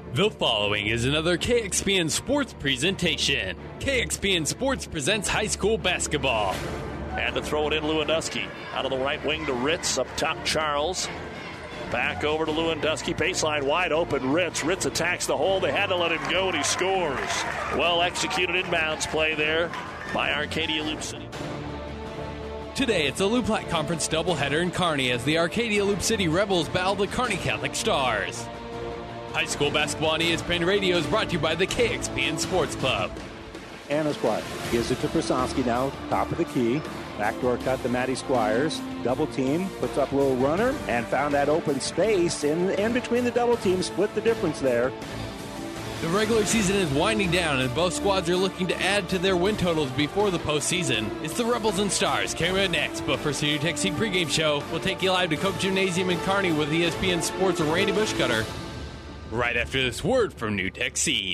The following is another KXPN Sports presentation. KXPN Sports presents high school basketball. And to throw it in, Lewandowski. Out of the right wing to Ritz. Up top, Charles. Back over to Lewandowski. Baseline wide open. Ritz attacks the hole. They had to let him go, and he scores. Well executed inbounds play there by Arcadia Loop City. Today, it's a Loup Platte Conference doubleheader in Kearney as the Arcadia Loop City Rebels battle the Kearney Catholic Stars. High school basketball on ESPN Radio is brought to you by the KXPN Sports Club. Anna Squire gives it to Krasowski now, top of the key. Backdoor cut to Maddie Squires. Double team, puts up a little runner, and found that open space in between the double team. Split the difference there. The regular season is winding down, and both squads are looking to add to their win totals before the postseason. It's the Rebels and Stars coming up next, but first, the New Tech Seed pregame show. We'll take you live to Cope Gymnasium in Kearney with ESPN Sports' Randy Bushcutter. Right after this word from New Tech Seed.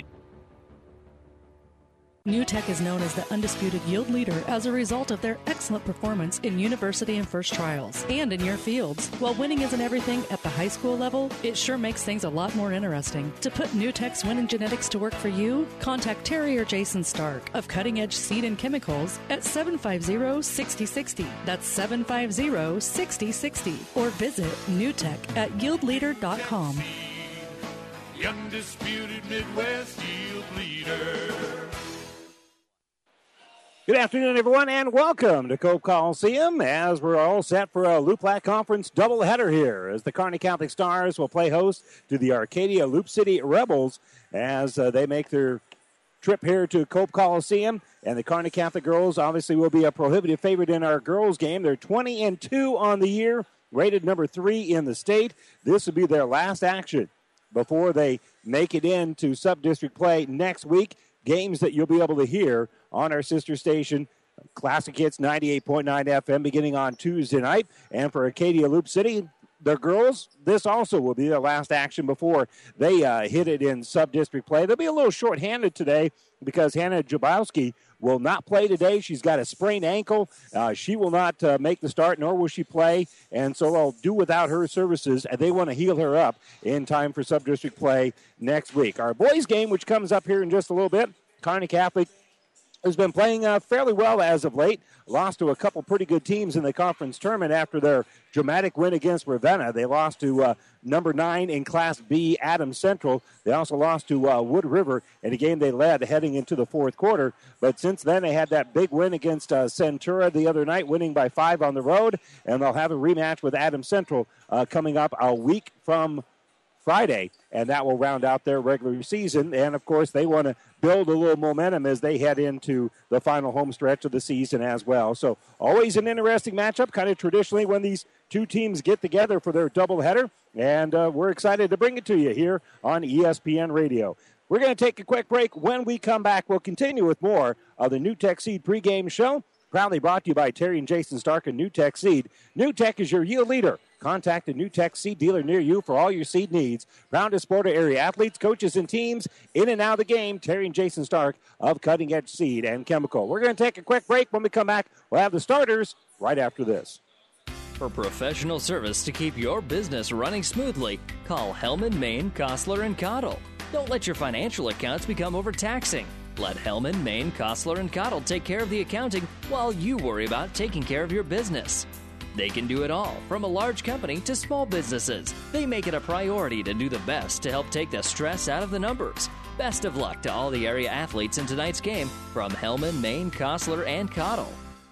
New Tech is known as the undisputed yield leader as a result of their excellent performance in university and first trials and in your fields. While winning isn't everything at the high school level, it sure makes things a lot more interesting. To put New Tech's winning genetics to work for you, contact Terry or Jason Stark of Cutting Edge Seed and Chemicals at 750-6060. That's 750-6060. Or visit newtech at yieldleader.com. The undisputed Midwest yield leader. Good afternoon, everyone, and welcome to Cope Coliseum as we're all set for a Loup Platte Conference doubleheader here as the Kearney Catholic Stars will play host to the Arcadia Loop City Rebels as they make their trip here to Cope Coliseum. And the Kearney Catholic girls obviously will be a prohibitive favorite in our girls game. They're 20-2 on the year, rated number 3 in the state. This will be their last action before they make it into sub-district play next week. Games that you'll be able to hear on our sister station, Classic Hits 98.9 FM, beginning on Tuesday night. And for Arcadia Loop City, the girls, this also will be their last action before they hit it in sub-district play. They'll be a little short-handed today because Hannah Jabowski will not play today. She's got a sprained ankle. She will not make the start, nor will she play. And so they'll do without her services, and they want to heal her up in time for sub-district play next week. Our boys game, which comes up here in just a little bit, Kearney Catholic has been playing fairly well as of late. Lost to a couple pretty good teams in the conference tournament after their dramatic win against Ravenna. They lost to number 9 in Class B, Adams Central. They also lost to Wood River in a game they led heading into the fourth quarter. But since then, they had that big win against Centura the other night, winning by 5 on the road. And they'll have a rematch with Adams Central coming up a week from Friday, and that will round out their regular season. And, of course, they want to build a little momentum as they head into the final home stretch of the season as well. So always an interesting matchup, kind of traditionally when these two teams get together for their doubleheader. And we're excited to bring it to you here on ESPN Radio. We're going to take a quick break. When we come back, we'll continue with more of the New Tech Seed pregame show. Proudly brought to you by Terry and Jason Stark and New Tech Seed. New Tech is your yield leader. Contact a New Tech Seed dealer near you for all your seed needs. Proud to support our area athletes, coaches, and teams in and out of the game. Terry and Jason Stark of Cutting Edge Seed and Chemical. We're going to take a quick break. When we come back, we'll have the starters right after this. For professional service to keep your business running smoothly, call Hellman, Maine, Kostler, and Cottle. Don't let your financial accounts become overtaxing. Let Hellman, Maine, Kostler, and Cottle take care of the accounting while you worry about taking care of your business. They can do it all, from a large company to small businesses. They make it a priority to do the best to help take the stress out of the numbers. Best of luck to all the area athletes in tonight's game from Hellman, Maine, Kostler, and Cottle.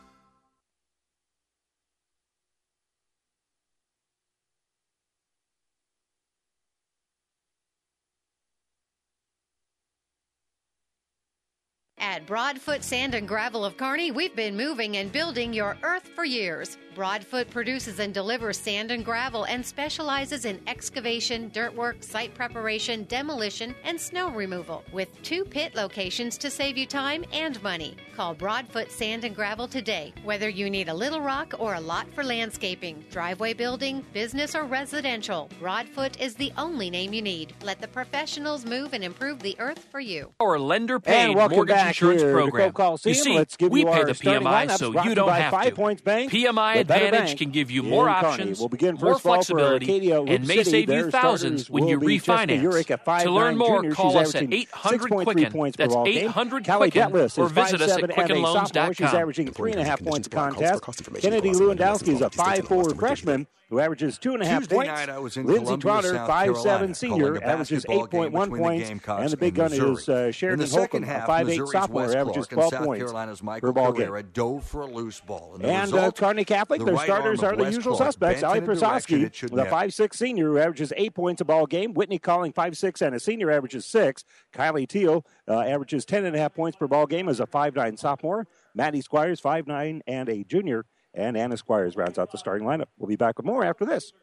At Broadfoot Sand and Gravel of Kearney, we've been moving and building your earth for years. Broadfoot produces and delivers sand and gravel and specializes in excavation, dirt work, site preparation, demolition, and snow removal, with 2 pit locations to save you time and money. Call Broadfoot Sand and Gravel today, whether you need a little rock or a lot for landscaping, driveway building, business, or residential. Broadfoot is the only name you need. Let the professionals move and improve the earth for you. Our lender paid and welcome mortgage back insurance here to program. Cope Coliseum. You see, Let's give we you pay our the starting PMI lineups, so brought you to don't by have 5 to. Points Bank. PMI The better Advantage bank can give you in more Kearney. options, We'll begin more first of all for flexibility, Arcadia Loop and may City. save Their you thousands when you will be Jessica refinance. Urich at 5'9" To learn more, junior. call She's us at averaging 800-QUICKEN. points per That's ball game. 800-QUICKEN, Callie Detlefs or is visit us 5'7" at and a sophomore. She's QuickenLoans.com. averaging 3.5 points a contest. Kennedy Lewandowski is a 5'4" freshman who averages 2.5 points. Lindsey Trotter, 5'7" senior, averages 8.1 points. And the big gun is Sheridan Holcomb, a 5'8" sophomore, averages 12 points per ball game. Dove for a loose ball. And Kearney Catholic, their starters are the usual suspects. Ali Prasovsky, the 5'6" senior who averages 8 points a ball game. Whitney Calling, 5'6" and a senior, averages 6. Kylie Teal averages 10.5 points per ball game as a 5'9" sophomore. Maddie Squires, 5'9" and a junior. And Anna Squires rounds out the starting lineup. We'll be back with more after this.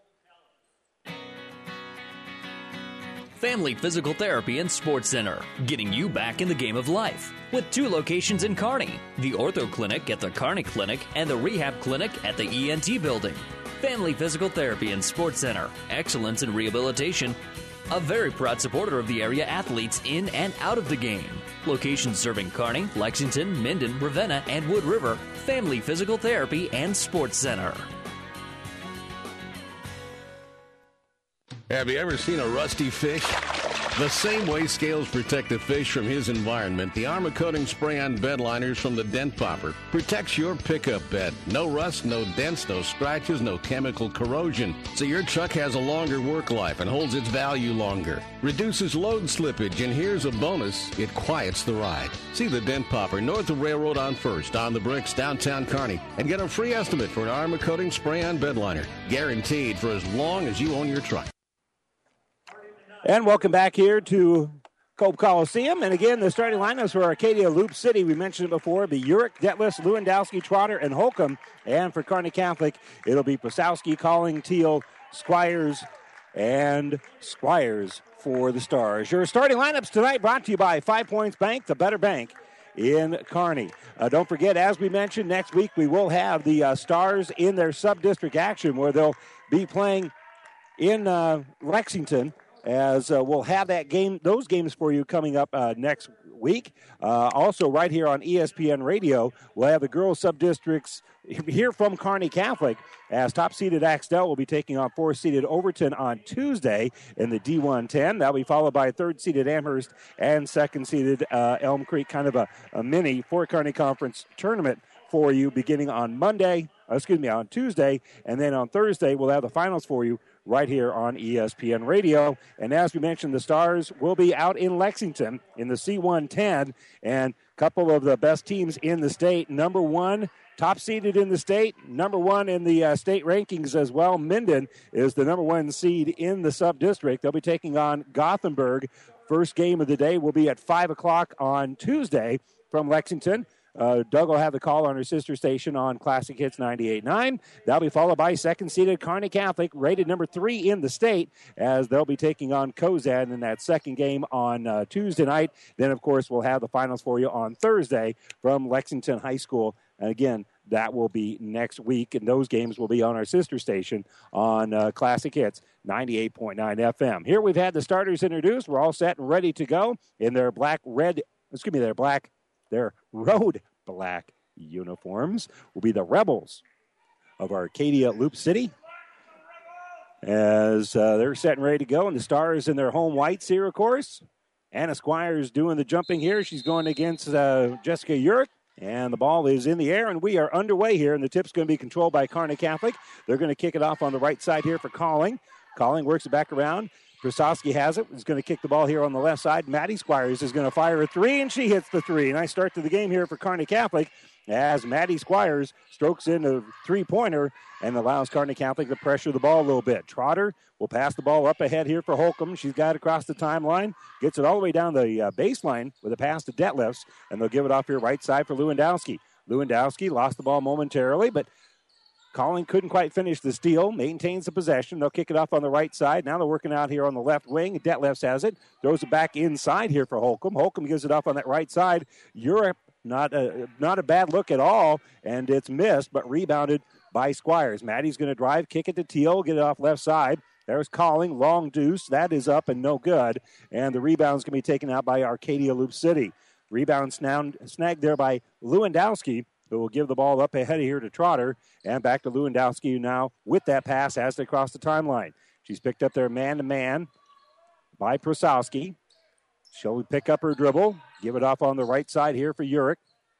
Family Physical Therapy and Sports Center, getting you back in the game of life. With 2 locations in Kearney, the Ortho Clinic at the Kearney Clinic and the Rehab Clinic at the ENT Building. Family Physical Therapy and Sports Center, excellence in rehabilitation. A very proud supporter of the area athletes in and out of the game. Locations serving Kearney, Lexington, Minden, Ravenna, and Wood River. Family Physical Therapy and Sports Center. Have you ever seen a rusty fish? The same way scales protect the fish from his environment, the Armor Coating Spray-On bed liners from the Dent Popper protects your pickup bed. No rust, no dents, no scratches, no chemical corrosion. So your truck has a longer work life and holds its value longer. Reduces load slippage, and here's a bonus, it quiets the ride. See the Dent Popper north of Railroad on First, on the Bricks, downtown Kearney, and get a free estimate for an Armor Coating Spray-On bed liner. Guaranteed for as long as you own your truck. And welcome back here to Cope Coliseum. And again, the starting lineups for Arcadia Loop City, we mentioned it before, the Urich, Detlefs, Lewandowski, Trotter, and Holcomb. And for Kearney Catholic, it'll be Prasowski, Calling, Teal, Squires, and Squires for the Stars. Your starting lineups tonight brought to you by 5 Points Bank, the better bank in Kearney. Don't forget, as we mentioned, next week we will have the Stars in their sub-district action where they'll be playing in Lexington. As we'll have those games for you coming up next week. Also, right here on ESPN Radio, we'll have the girls sub-districts here from Kearney Catholic, as top-seeded Axtell will be taking on 4th-seeded Overton on Tuesday in the D1-10. That'll be followed by 3rd-seeded Amherst and 2nd-seeded Elm Creek, kind of a mini for Kearney Conference tournament for you beginning on on Tuesday, and then on Thursday we'll have the finals for you right here on ESPN Radio. And as we mentioned, the Stars will be out in Lexington in the C1-10, and a couple of the best teams in the state. Number 1, top-seeded in the state, number 1 in the state rankings as well. Minden is the number 1 seed in the sub-district. They'll be taking on Gothenburg. First game of the day will be at 5 o'clock on Tuesday from Lexington. Doug will have the call on her sister station on Classic Hits 98.9. That'll be followed by 2nd-seeded Kearney Catholic, rated number 3 in the state, as they'll be taking on Cozad in that second game on Tuesday night. Then, of course, we'll have the finals for you on Thursday from Lexington High School. And again, that will be next week, and those games will be on our sister station on Classic Hits 98.9 FM. Here we've had the starters introduced. We're all set and ready to go in their their road black uniforms will be the Rebels of Arcadia Loop City, as they're set and ready to go. And the Stars in their home whites here, of course. Anna Squires doing the jumping here. She's going against Jessica Urich. And the ball is in the air, and we are underway here. And the tip's going to be controlled by Kearney Catholic. They're going to kick it off on the right side here for Calling. Calling works it back around. Prasowski has it. He's going to kick the ball here on the left side. Maddie Squires is going to fire a 3, and she hits the 3. Nice start to the game here for Kearney Catholic, as Maddie Squires strokes in a 3-pointer and allows Kearney Catholic to pressure the ball a little bit. Trotter will pass the ball up ahead here for Holcomb. She's got it across the timeline, gets it all the way down the baseline with a pass to Detlefs, and they'll give it off here right side for Lewandowski. Lewandowski lost the ball momentarily, but Calling couldn't quite finish the steal, maintains the possession. They'll kick it off on the right side. Now they're working out here on the left wing. Detlefs has it, throws it back inside here for Holcomb. Holcomb gives it off on that right side. Europe, not a bad look at all, and it's missed, but rebounded by Squires. Maddie's going to drive, kick it to Teal, get it off left side. There's Calling, long deuce. That is up and no good, and the rebound's going to be taken out by Arcadia Loop City. Rebound snagged there by Lewandowski, who will give the ball up ahead here to Trotter. And back to Lewandowski now with that pass as they cross the timeline. She's picked up there man-to-man by Prasowski. She'll pick up her dribble, give it off on the right side here for Urich.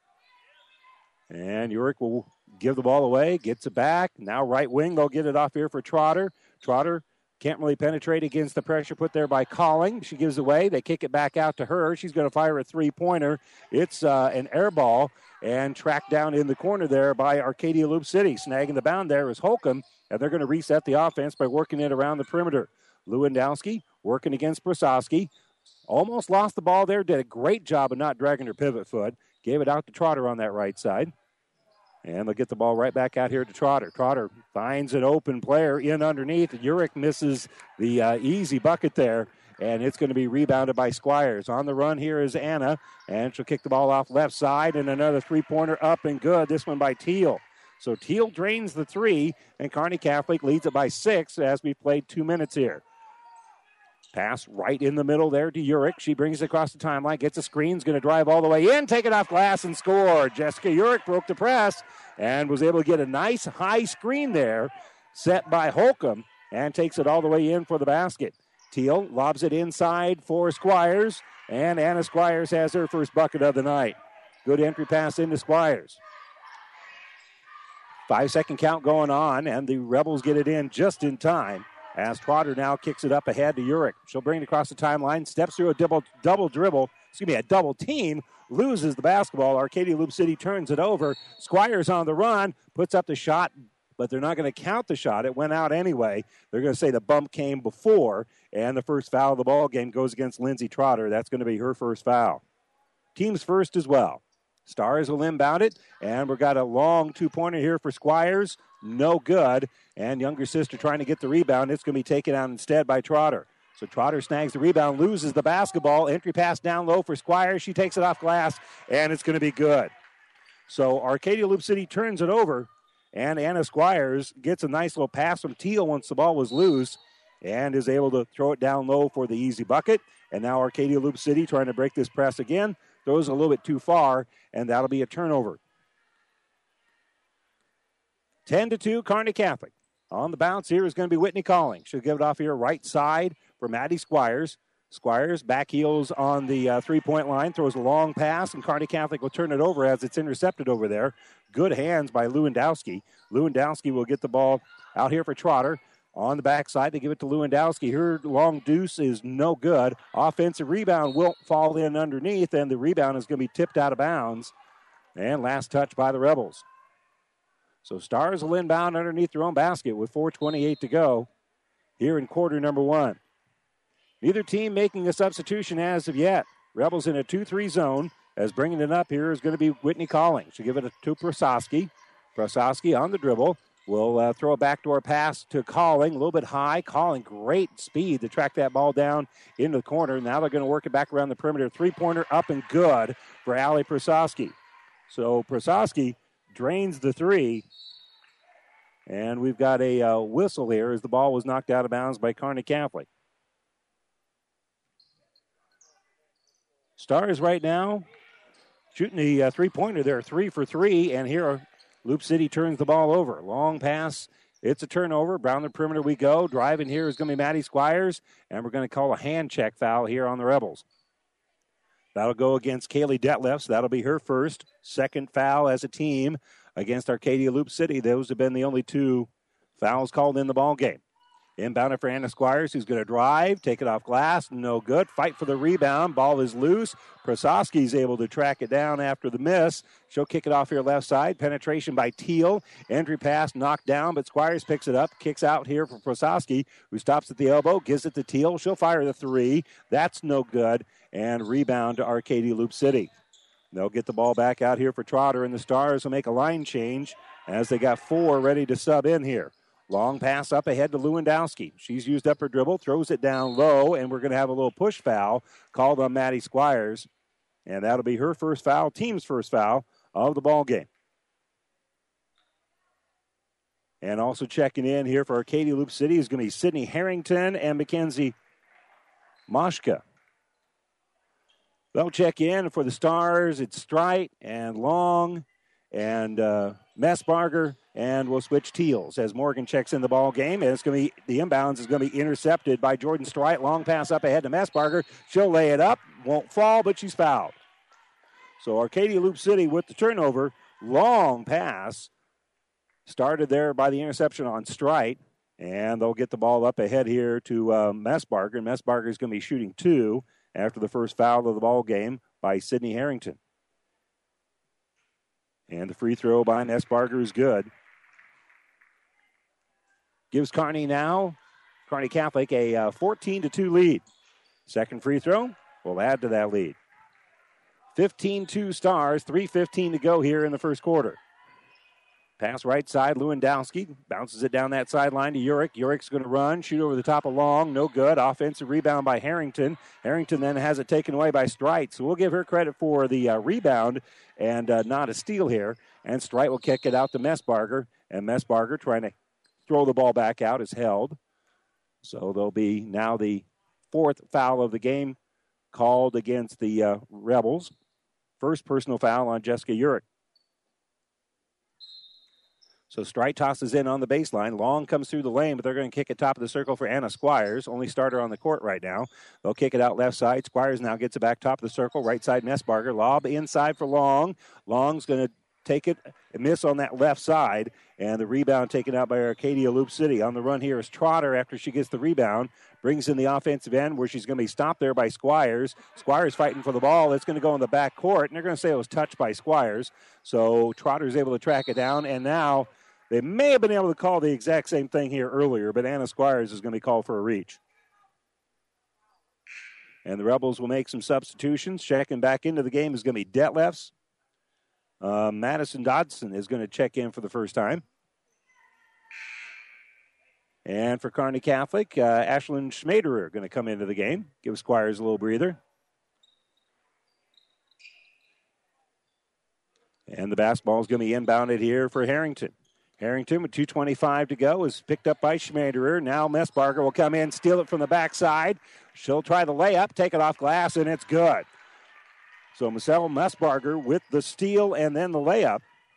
And Urich will give the ball away, gets it back. Now right wing, they'll get it off here for Trotter. Trotter can't really penetrate against the pressure put there by Calling. She gives away. They kick it back out to her. She's going to fire a three-pointer. It's an air ball and tracked down in the corner there by Arcadia Loop City. Snagging the bound there is Holcomb, and they're going to reset the offense by working it around the perimeter. Lewandowski working against Prasowski. Almost lost the ball there. Did a great job of not dragging her pivot foot. Gave it out to Trotter on that right side. And they'll get the ball right back out here to Trotter. Trotter finds an open player in underneath. Urich misses the easy bucket there, and it's going to be rebounded by Squires. On the run here is Anna, and she'll kick the ball off left side, and another three-pointer up and good. This one by Teal. So Teal drains the three, and Kearney Catholic leads it by 6 as we played 2 minutes here. Pass right in the middle there to Urich. She brings it across the timeline, gets a screen, is going to drive all the way in, take it off glass and score. Jessica Urich broke the press and was able to get a nice high screen there set by Holcomb and takes it all the way in for the basket. Teal lobs it inside for Squires, and Anna Squires has her first bucket of the night. Good entry pass into Squires. 5-second count going on, and the Rebels get it in just in time. As Trotter now kicks it up ahead to Urich. She'll bring it across the timeline, steps through a double team, loses the basketball. Arcadia Loop City turns it over. Squires on the run, puts up the shot, but they're not going to count the shot. It went out anyway. They're going to say the bump came before, and the first foul of the ball game goes against Lindsay Trotter. That's going to be her first foul. Team's first as well. Stars will inbound it, and we've got a long two-pointer here for Squires. No good. And younger sister trying to get the rebound. It's going to be taken out instead by Trotter. So Trotter snags the rebound, loses the basketball. Entry pass down low for Squires. She takes it off glass, and it's going to be good. So Arcadia Loop City turns it over, and Anna Squires gets a nice little pass from Teal once the ball was loose and is able to throw it down low for the easy bucket. And now Arcadia Loop City trying to break this press again. Throws a little bit too far, and that'll be a turnover. 10-2, Kearney Catholic. On the bounce here is going to be Whitney Calling. She'll give it off here right side for Maddie Squires. Squires back heels on the three-point line, throws a long pass, and Kearney Catholic will turn it over as it's intercepted over there. Good hands by Lewandowski. Lewandowski will get the ball out here for Trotter. On the backside, they give it to Lewandowski. Her long deuce is no good. Offensive rebound will fall in underneath, and the rebound is going to be tipped out of bounds. And last touch by the Rebels. So Stars will inbound underneath their own basket with 4:28 to go here in quarter number 1. Neither team making a substitution as of yet. Rebels in a 2-3 zone, as bringing it up here is going to be Whitney Calling. She'll give it to Prasowski. Prasowski on the dribble. Will throw a backdoor pass to Calling, a little bit high. Calling, great speed to track that ball down into the corner. Now they're going to work it back around the perimeter. Three-pointer up and good for Allie Prasowski. So Prasowski drains the three. And we've got a whistle here as the ball was knocked out of bounds by Kearney Catholic. Stars right now shooting the three-pointer there, 3 for 3. And here Loop City turns the ball over. Long pass. It's a turnover. Around the perimeter we go. Driving here is going to be Maddie Squires. And we're going to call a hand check foul here on the Rebels. That'll go against Kaylee Detlef. So that'll be her first. Second foul as a team against Arcadia Loop City. Those have been the only 2 fouls called in the ball game. Inbound for Anna Squires, who's going to drive, take it off glass, no good. Fight for the rebound, ball is loose. Prasowski's able to track it down after the miss. She'll kick it off here left side. Penetration by Teal. Entry pass knocked down, but Squires picks it up, kicks out here for Prasowski, who stops at the elbow, gives it to Teal. She'll fire the 3. That's no good. And rebound to Arcadia Loop City. They'll get the ball back out here for Trotter, and the Stars will make a line change as they got 4 ready to sub in here. Long pass up ahead to Lewandowski. She's used up her dribble, throws it down low, and we're going to have a little push foul called on Maddie Squires. And that'll be her first foul, team's first foul of the ball game. And also checking in here for Arcadia Loop City is going to be Sydney Harrington and Mackenzie Moshka. They'll check in for the Stars. It's Strite and Long and Messbarger, and we'll switch Teals as Morgan checks in the ball game. And it's going to be the inbounds is going to be intercepted by Jordan Strite. Long pass up ahead to Messbarger. She'll lay it up, won't fall, but she's fouled. So Arcadia Loop City with the turnover. Long pass started there by the interception on Strite, and they'll get the ball up ahead here to Messbarger. And Messbarger is going to be shooting 2 after the first foul of the ball game by Sydney Harrington. And the free throw by Messbarger is good. Gives Kearney Catholic a 14-2 lead. Second free throw will add to that lead. 15-2 Stars, 3:15 to go here in the first quarter. Pass right side, Lewandowski bounces it down that sideline to Urick. Urick's going to run, shoot over the top of Long, no good. Offensive rebound by Harrington. Harrington then has it taken away by Strite, so we'll give her credit for the rebound and not a steal here. And Strite will kick it out to Messbarger, and Messbarger trying to throw the ball back out is held. So there'll be now the 4th foul of the game called against the Rebels. First personal foul on Jessica Urick. So Strite tosses in on the baseline. Long comes through the lane, but they're going to kick it top of the circle for Anna Squires, only starter on the court right now. They'll kick it out left side. Squires now gets it back top of the circle. Right side, Messbarger. Lob inside for Long. Long's going to take it and miss on that left side, and the rebound taken out by Arcadia Loop City. On the run here is Trotter after she gets the rebound. Brings in the offensive end where she's going to be stopped there by Squires. Squires fighting for the ball. It's going to go in the back court, and they're going to say it was touched by Squires. So Trotter's able to track it down, and now they may have been able to call the exact same thing here earlier, but Anna Squires is going to be called for a reach. And the Rebels will make some substitutions. Checking back into the game is going to be Detlefs. Madison Dodson is going to check in for the first time. And for Kearney Catholic, Ashlyn Schmaderer going to come into the game. Give Squires a little breather. And the basketball is going to be inbounded here for Harrington. Harrington with 2:25 to go is picked up by Schmaderer. Now Messbarger will come in, steal it from the backside. She'll try the layup, take it off glass, and it's good. So Marcel Messbarger with the steal and then the layup.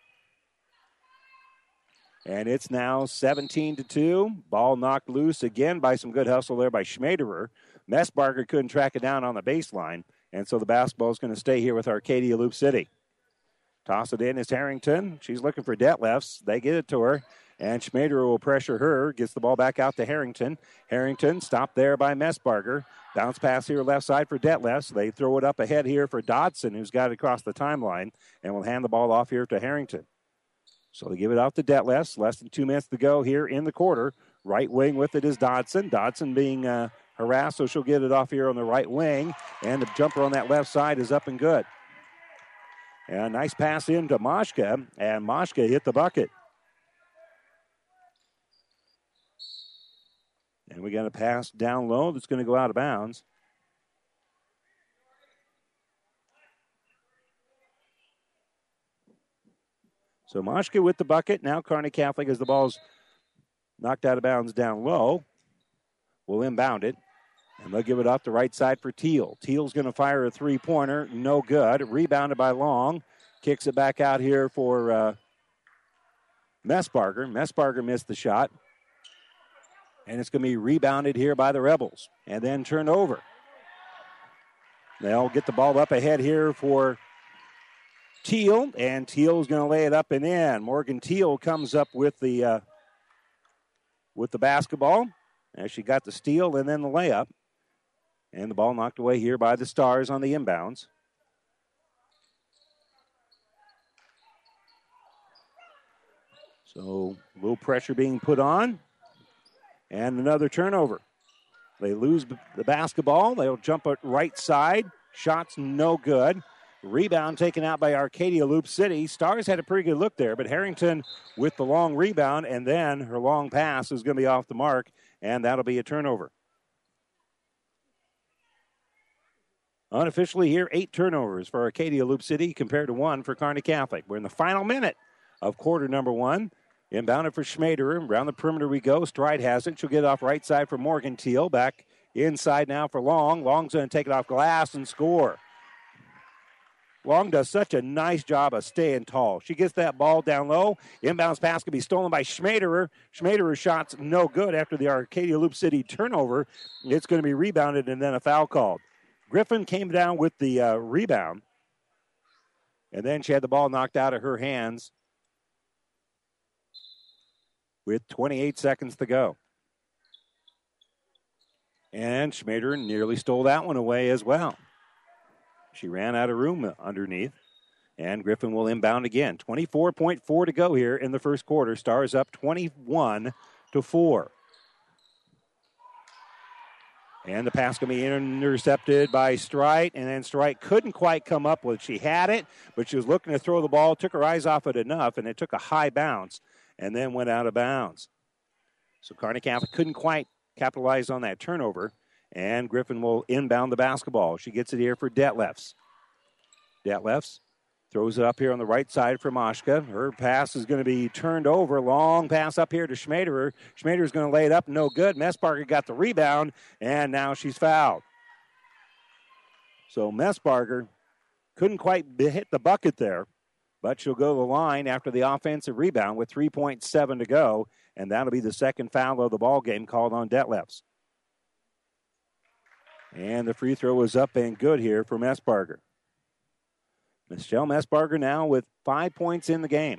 And it's now 17-2. Ball knocked loose again by some good hustle there by Schmaderer. Messbarger couldn't track it down on the baseline, and so the basketball is going to stay here with Arcadia Loop City. Toss it in is Harrington. She's looking for Detlefs. They get it to her, and Schmaderer will pressure her. Gets the ball back out to Harrington. Harrington stopped there by Messbarger. Bounce pass here left side for Detlefs. They throw it up ahead here for Dodson, who's got it across the timeline, and will hand the ball off here to Harrington. So they give it out to Detlefs. Less than 2 minutes to go here in the quarter. Right wing with it is Dodson. Dodson being harassed, so she'll get it off here on the right wing. And the jumper on that left side is up and good. And a nice pass in to Moshka, and Moshka hit the bucket. And we got a pass down low that's going to go out of bounds. So Moshka with the bucket. Now Kearney Catholic, as the ball's knocked out of bounds down low, will inbound it. And they'll give it off the right side for Teal. Teal's going to fire a three-pointer. No good. Rebounded by Long. Kicks it back out here for Messbarger. Messbarger missed the shot. And it's going to be rebounded here by the Rebels. And then turned over. They'll get the ball up ahead here for Teal. And Teal's going to lay it up and in. Morgan Teal comes up with the basketball. And she got the steal and then the layup. And the ball knocked away here by the Stars on the inbounds. So a little pressure being put on. And another turnover. They lose the basketball. They'll jump it right side. Shots no good. Rebound taken out by Arcadia Loop City. Stars had a pretty good look there, but Harrington with the long rebound, and then her long pass is going to be off the mark, and that'll be a turnover. Unofficially here, 8 turnovers for Arcadia Loop City compared to 1 for Kearney Catholic. We're in the final minute of quarter number 1. Inbounded for Schmaderer. Around the perimeter we go. Stride has it. She'll get it off right side for Morgan Teal. Back inside now for Long. Long's going to take it off glass and score. Long does such a nice job of staying tall. She gets that ball down low. Inbounds pass can be stolen by Schmaderer. Schmaderer's shot's no good after the Arcadia Loop City turnover. It's going to be rebounded and then a foul called. Griffin came down with the rebound. And then she had the ball knocked out of her hands with 28 seconds to go. And Schmaderer nearly stole that one away as well. She ran out of room underneath. And Griffin will inbound again. 24.4 to go here in the first quarter. Stars up 21-4. And the pass going to be intercepted by Strite. And then Strite couldn't quite come up with it. She had it, but she was looking to throw the ball. Took her eyes off it enough, and it took a high bounce. And then went out of bounds. So Kearney Catholic couldn't quite capitalize on that turnover. And Griffin will inbound the basketball. She gets it here for Detlefs. Detlefs throws it up here on the right side for Moshka. Her pass is going to be turned over. Long pass up here to Schmaderer. Schmaderer's going to lay it up. No good. Messbarger got the rebound, and now she's fouled. So Messbarger couldn't quite hit the bucket there, but she'll go to the line after the offensive rebound with 3.7 to go, and that'll be the second foul of the ball game called on Detlefs. And the free throw is up and good here for Messbarger. Michelle Messbarger now with 5 points in the game.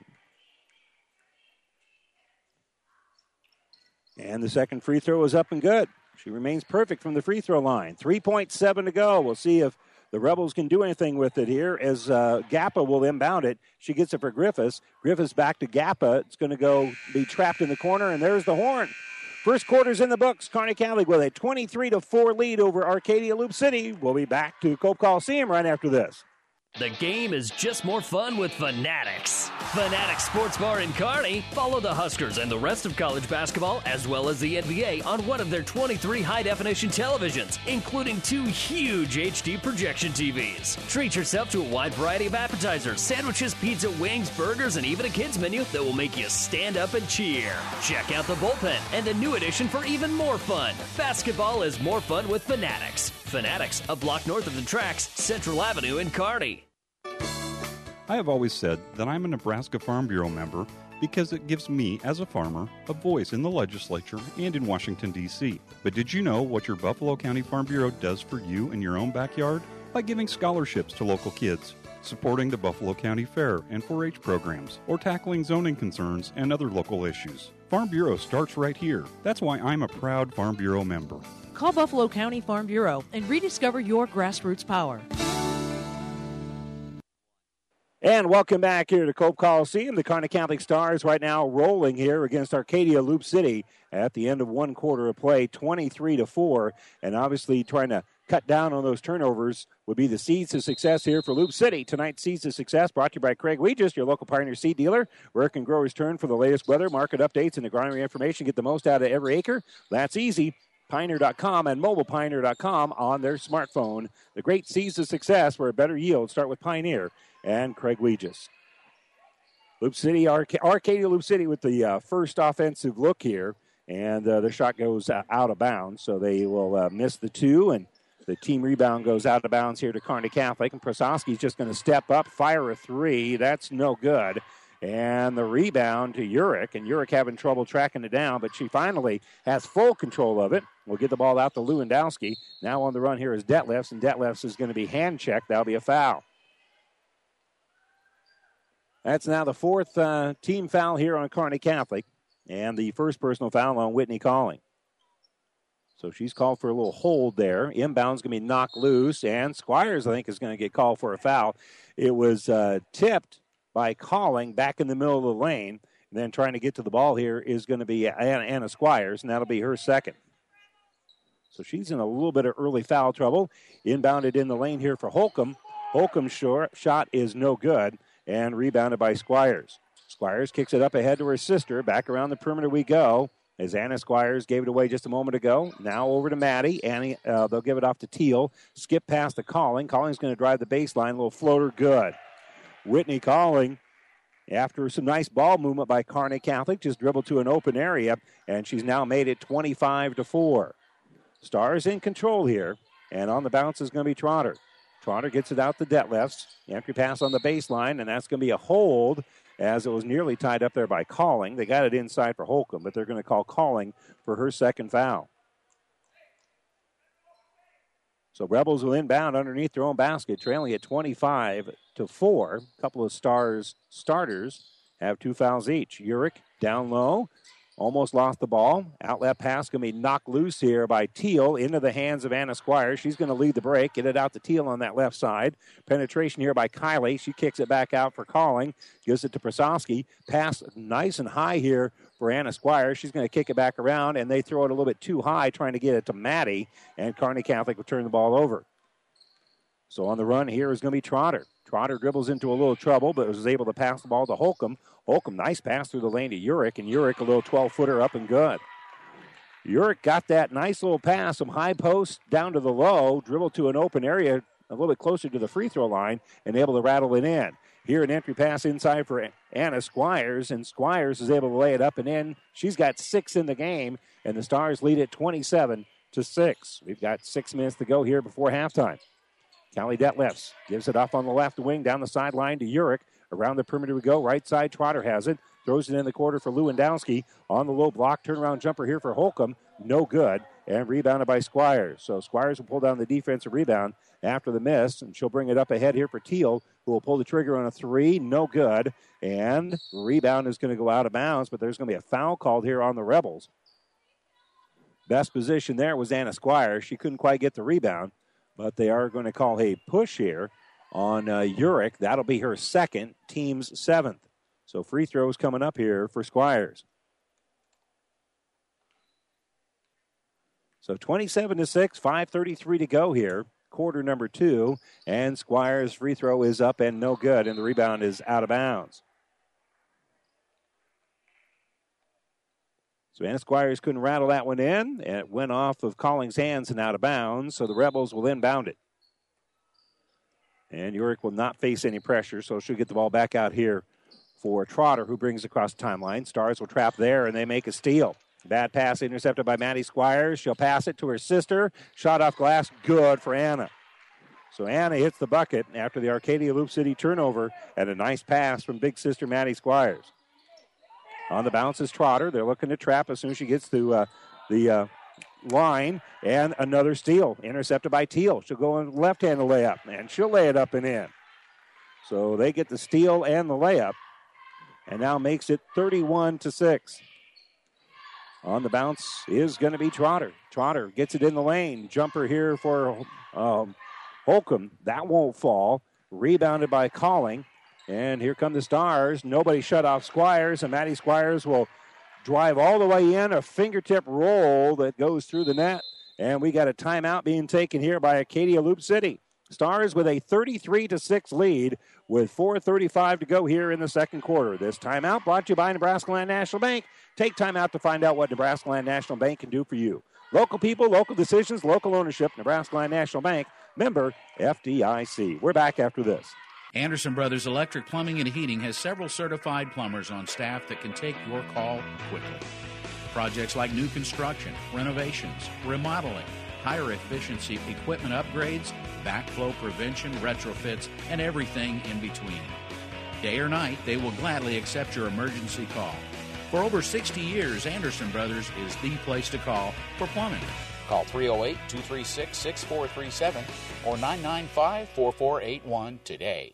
And the second free throw is up and good. She remains perfect from the free throw line. 3.7 to go. We'll see if the Rebels can do anything with it here as Gappa will inbound it. She gets it for Griffiths. Griffiths back to Gappa. It's going to be trapped in the corner, and there's the horn. First quarter's in the books. Kearney Catholic with a 23-4 lead over Arcadia Loop City. We'll be back to Cope Coliseum right after this. The game is just more fun with Fanatics. Fanatics Sports Bar in Kearney. Follow the Huskers and the rest of college basketball as well as the NBA on one of their 23 high-definition televisions, including 2 huge HD projection TVs. Treat yourself to a wide variety of appetizers, sandwiches, pizza, wings, burgers, and even a kids menu that will make you stand up and cheer. Check out the bullpen and a new addition for even more fun. Basketball is more fun with Fanatics. Fanatics, a block north of the tracks, Central Avenue in Kearney. I have always said that I'm a Nebraska Farm Bureau member because it gives me, as a farmer, a voice in the legislature and in Washington, D.C. But did you know what your Buffalo County Farm Bureau does for you in your own backyard? By giving scholarships to local kids, supporting the Buffalo County Fair and 4-H programs, or tackling zoning concerns and other local issues. Farm Bureau starts right here. That's why I'm a proud Farm Bureau member. Call Buffalo County Farm Bureau and rediscover your grassroots power. And welcome back here to Cope Coliseum. The Kearney Catholic Stars right now rolling here against Arcadia Loop City at the end of one quarter of play, 23-4. And obviously trying to cut down on those turnovers would be the seeds of success here for Loop City. Tonight's seeds of success brought to you by Craig Weegis, your local Pioneer seed dealer. Where can growers turn for the latest weather, market updates, and agronomy information? Get the most out of every acre. That's easy. Pioneer.com and mobilepioneer.com on their smartphone. The great seeds of success for a better yield start with Pioneer and Craig Weegis. Loop City, Arcadia Loop City with the first offensive look here, and the shot goes out of bounds, so they will miss the 2, and the team rebound goes out of bounds here to Kearney Catholic, and Prososki's just going to step up, fire a 3. That's no good. And the rebound to Urich, and Urich having trouble tracking it down, but she finally has full control of it. We'll get the ball out to Lewandowski. Now on the run here is Detlefs, and Detlefs is going to be hand-checked. That'll be a foul. That's now the 4th team foul here on Kearney Catholic, and the first personal foul on Whitney Calling. So she's called for a little hold there. Inbound's going to be knocked loose, and Squires, I think, is going to get called for a foul. It was tipped by Calling back in the middle of the lane. And then trying to get to the ball here is going to be Anna Squires, and that'll be her second. So she's in a little bit of early foul trouble. Inbounded in the lane here for Holcomb. Holcomb's shot is no good, and rebounded by Squires. Squires kicks it up ahead to her sister. Back around the perimeter we go, as Anna Squires gave it away just a moment ago. Now over to Maddie. Annie, they'll give it off to Teal. Skip past to Calling. Calling's going to drive the baseline. Little floater, good. Whitney Calling, after some nice ball movement by Kearney Catholic, just dribbled to an open area, and she's now made it 25-4. Stars in control here, and on the bounce is going to be Trotter. Trotter gets it out to Detlefs. Entry pass on the baseline, and that's going to be a hold as it was nearly tied up there by Calling. They got it inside for Holcomb, but they're going to call Calling for her second foul. So Rebels will inbound underneath their own basket, trailing at 25-4. A couple of Stars starters have 2 fouls each. Urich down low. Almost lost the ball. Outlet pass going to be knocked loose here by Teal into the hands of Anna Squires. She's going to lead the break. Get it out to Teal on that left side. Penetration here by Kylie. She kicks it back out for Calling. Gives it to Prasowski. Pass nice and high here for Anna Squires. She's going to kick it back around, and they throw it a little bit too high, trying to get it to Maddie, and Kearney Catholic will turn the ball over. So on the run here is going to be Trotter. Trotter dribbles into a little trouble, but was able to pass the ball to Holcomb. Holcomb, nice pass through the lane to Urich, and Urich a little 12-footer up and good. Urich got that nice little pass from high post down to the low, dribbled to an open area a little bit closer to the free throw line, and able to rattle it in. Here an entry pass inside for Anna Squires, and Squires is able to lay it up and in. She's got 6 in the game, and the Stars lead it 27-6. We've got 6 minutes to go here before halftime. Callie Detlefs gives it off on the left wing, down the sideline to Urich. Around the perimeter we go. Right side, Trotter has it. Throws it in the quarter for Lewandowski. On the low block, turnaround jumper here for Holcomb. No good. And rebounded by Squires. So Squires will pull down the defensive rebound after the miss. And she'll bring it up ahead here for Teal, who will pull the trigger on a 3. No good. And rebound is going to go out of bounds, but there's going to be a foul called here on the Rebels. Best position there was Anna Squires. She couldn't quite get the rebound. But they are going to call a push here on Urich. That'll be her second, team's 7th. So free throws coming up here for Squires. So 27-6, 5:33 to go here. Quarter number 2. And Squires' free throw is up and no good. And the rebound is out of bounds. So Anna Squires couldn't rattle that one in. And it went off of Colling's hands and out of bounds. So the Rebels will inbound it. And Urich will not face any pressure, so she'll get the ball back out here for Trotter, who brings across the timeline. Stars will trap there, and they make a steal. Bad pass intercepted by Maddie Squires. She'll pass it to her sister. Shot off glass, good for Anna. So Anna hits the bucket after the Arcadia Loop City turnover, and a nice pass from big sister Maddie Squires. On the bounce is Trotter. They're looking to trap as soon as she gets to the line, and another steal intercepted by Teal. She'll go in left-handed layup, and she'll lay it up and in. So they get the steal and the layup, and now makes it 31-6. On the bounce is going to be Trotter. Trotter gets it in the lane. Jumper here for Holcomb. That won't fall. Rebounded by Calling. And here come the Stars. Nobody shut off Squires, and Maddie Squires will drive all the way in. A fingertip roll that goes through the net. And we got a timeout being taken here by Arcadia Loop City. Stars with a 33-6 lead with 4:35 to go here in the second quarter. This timeout brought to you by Nebraska Land National Bank. Take time out to find out what Nebraska Land National Bank can do for you. Local people, local decisions, local ownership. Nebraska Land National Bank, member FDIC. We're back after this. Anderson Brothers Electric Plumbing and Heating has several certified plumbers on staff that can take your call quickly. Projects like new construction, renovations, remodeling, higher efficiency equipment upgrades, backflow prevention, retrofits, and everything in between. Day or night, they will gladly accept your emergency call. For over 60 years, Anderson Brothers is the place to call for plumbing. Call 308-236-6437 or 995-4481 today.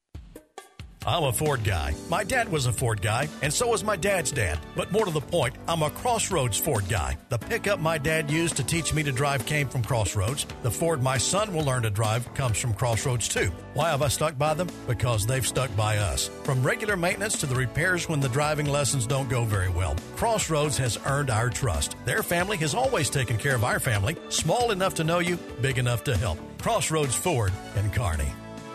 I'm a Ford guy. My dad was a Ford guy, and so was my dad's dad. But more to the point, I'm a Crossroads Ford guy. The pickup my dad used to teach me to drive came from Crossroads. The Ford my son will learn to drive comes from Crossroads too. Why have I stuck by them? Because they've stuck by us. From regular maintenance to the repairs when the driving lessons don't go very well, Crossroads has earned our trust. Their family has always taken care of our family, small enough to know you, big enough to help. Crossroads Ford in Kearney.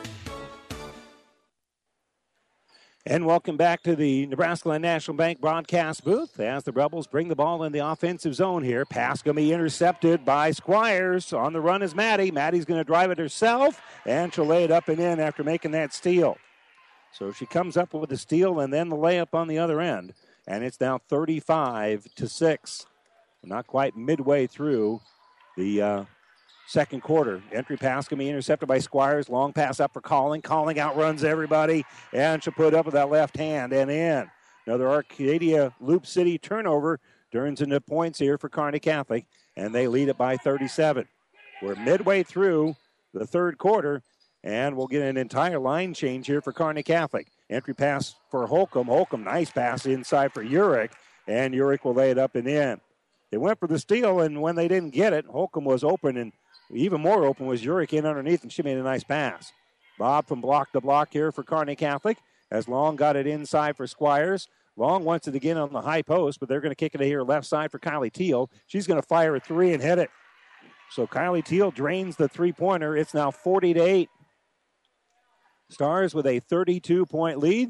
And welcome back to the Nebraska Land National Bank broadcast booth as the Rebels bring the ball in the offensive zone here. Pass going to be intercepted by Squires. On the run is Maddie. Maddie's going to drive it herself, and she'll lay it up and in after making that steal. So she comes up with the steal and then the layup on the other end. And it's now 35-6. Not quite midway through the second quarter. Entry pass can be intercepted by Squires. Long pass up for Calling. Calling outruns everybody, and she'll put up with that left hand and in. Another Arcadia Loop City turnover turns into points here for Kearney Catholic, and they lead it by 37. We're midway through the third quarter, and we'll get an entire line change here for Kearney Catholic. Entry pass for Holcomb. Holcomb, nice pass inside for Urich, and Urich will lay it up and in. They went for the steal, and when they didn't get it, Holcomb was open, and even more open was Urich in underneath, and she made a nice pass. Bob from block to block here for Kearney Catholic, as Long got it inside for Squires. Long wants it again on the high post, but they're going to kick it here left side for Kylie Teal. She's going to fire a three and hit it. So Kylie Teal drains the three-pointer. It's now 40-8. Stars with a 32-point lead.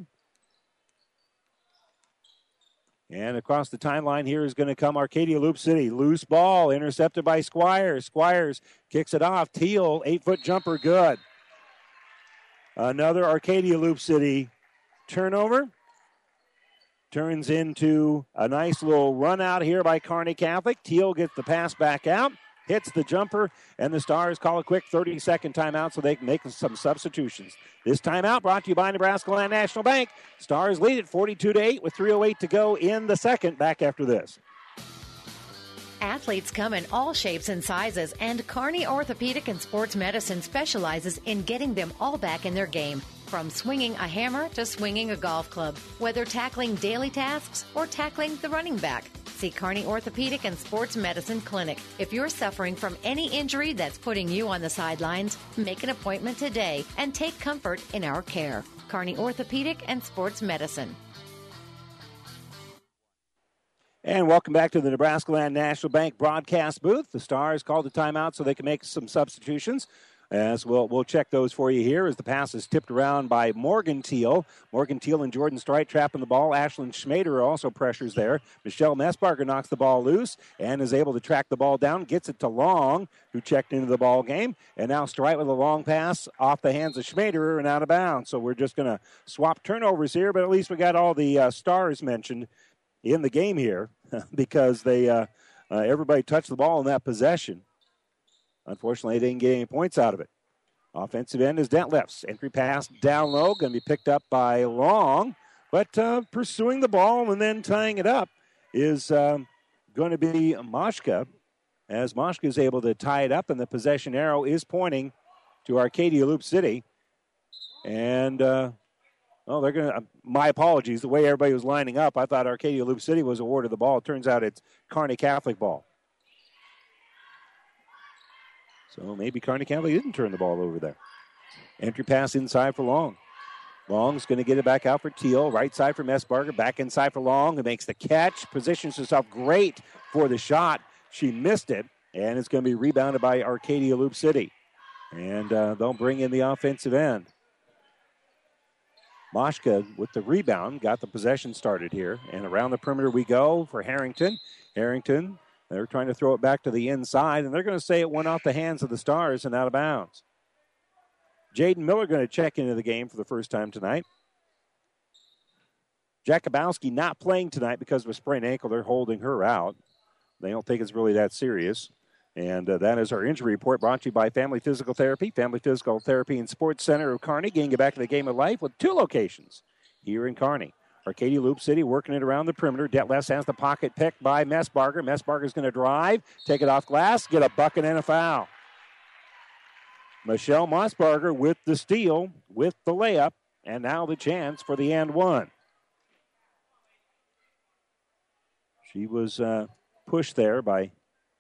And across the timeline here is going to come Arcadia Loop City. Loose ball intercepted by Squires. Squires kicks it off. Teal, 8-foot jumper, good. Another Arcadia Loop City turnover. Turns into a nice little run out here by Kearney Catholic. Teal gets the pass back out, hits the jumper, and the Stars call a quick 30-second timeout so they can make some substitutions. This timeout brought to you by Nebraska Land National Bank. Stars lead at 42-8 with 3:08 to go in the second. Back after this. Athletes come in all shapes and sizes, and Kearney Orthopedic and Sports Medicine specializes in getting them all back in their game. From swinging a hammer to swinging a golf club, whether tackling daily tasks or tackling the running back. See Kearney Orthopedic and Sports Medicine Clinic. If you're suffering from any injury that's putting you on the sidelines, make an appointment today and take comfort in our care. Kearney Orthopedic and Sports Medicine. And welcome back to the Nebraska Land National Bank broadcast booth. The Stars called a timeout so they can make some substitutions. As we'll check those for you here as the pass is tipped around by Morgan Teal. Morgan Teal and Jordan Strite trapping the ball. Ashlyn Schmader also pressures there. Michelle Messbarger knocks the ball loose and is able to track the ball down. Gets it to Long, who checked into the ball game. And now Strite with a long pass off the hands of Schmader and out of bounds. So we're just going to swap turnovers here, but at least we got all the Stars mentioned in the game here because they everybody touched the ball in that possession. Unfortunately, they didn't get any points out of it. Offensive end is Detlefs. Entry pass down low, going to be picked up by Long. But pursuing the ball and then tying it up is going to be Moshka. As Moshka is able to tie it up, and the possession arrow is pointing to Arcadia Loop City. And, they're going to, my apologies, the way everybody was lining up, I thought Arcadia Loop City was awarded the ball. It turns out it's Kearney Catholic ball. So maybe Kearney Catholic didn't turn the ball over there. Entry pass inside for Long. Long's going to get it back out for Teal. Right side for Messbarger. Back inside for Long, who makes the catch. Positions herself great for the shot. She missed it, and it's going to be rebounded by Arcadia Loop City. And they'll bring in the offensive end. Moshka with the rebound got the possession started here. And around the perimeter we go for Harrington. Harrington. They're trying to throw it back to the inside, and they're going to say it went off the hands of the Stars and out of bounds. Jaden Miller going to check into the game for the first time tonight. Jakubowski not playing tonight because of a sprained ankle. They're holding her out. They don't think it's really that serious. And that is our injury report brought to you by Family Physical Therapy. Family Physical Therapy and Sports Center of Kearney, getting you back to the game of life with 2 locations here in Kearney. Arcadia Loop City working it around the perimeter. Detlefs has the pocket picked by Messbarger. Messbarger's going to drive, take it off glass, get a bucket and a foul. Michelle Messbarger with the steal, with the layup, and now the chance for the and one. She was pushed there by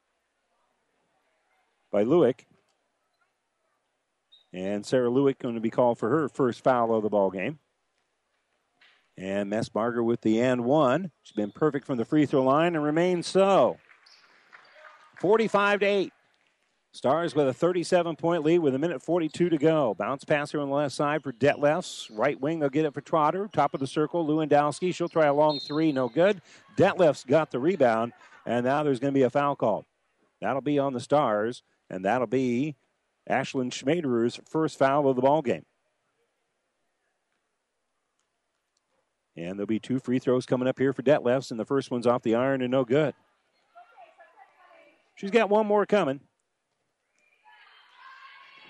Lewick. And Sarah Lewick going to be called for her first foul of the ball game. And Messbarger with the and one. She's been perfect from the free throw line and remains so. 45-8. Stars with a 37-point lead with 1:42 to go. Bounce pass here on the left side for Detlefs. Right wing, they'll get it for Trotter. Top of the circle, Lewandowski. She'll try a long three, no good. Detlefs got the rebound, and now there's going to be a foul called. That'll be on the Stars, and that'll be Ashlyn Schmader's first foul of the ball game. And there'll be 2 free throws coming up here for Detlefs, and the first one's off the iron and no good. She's got one more coming.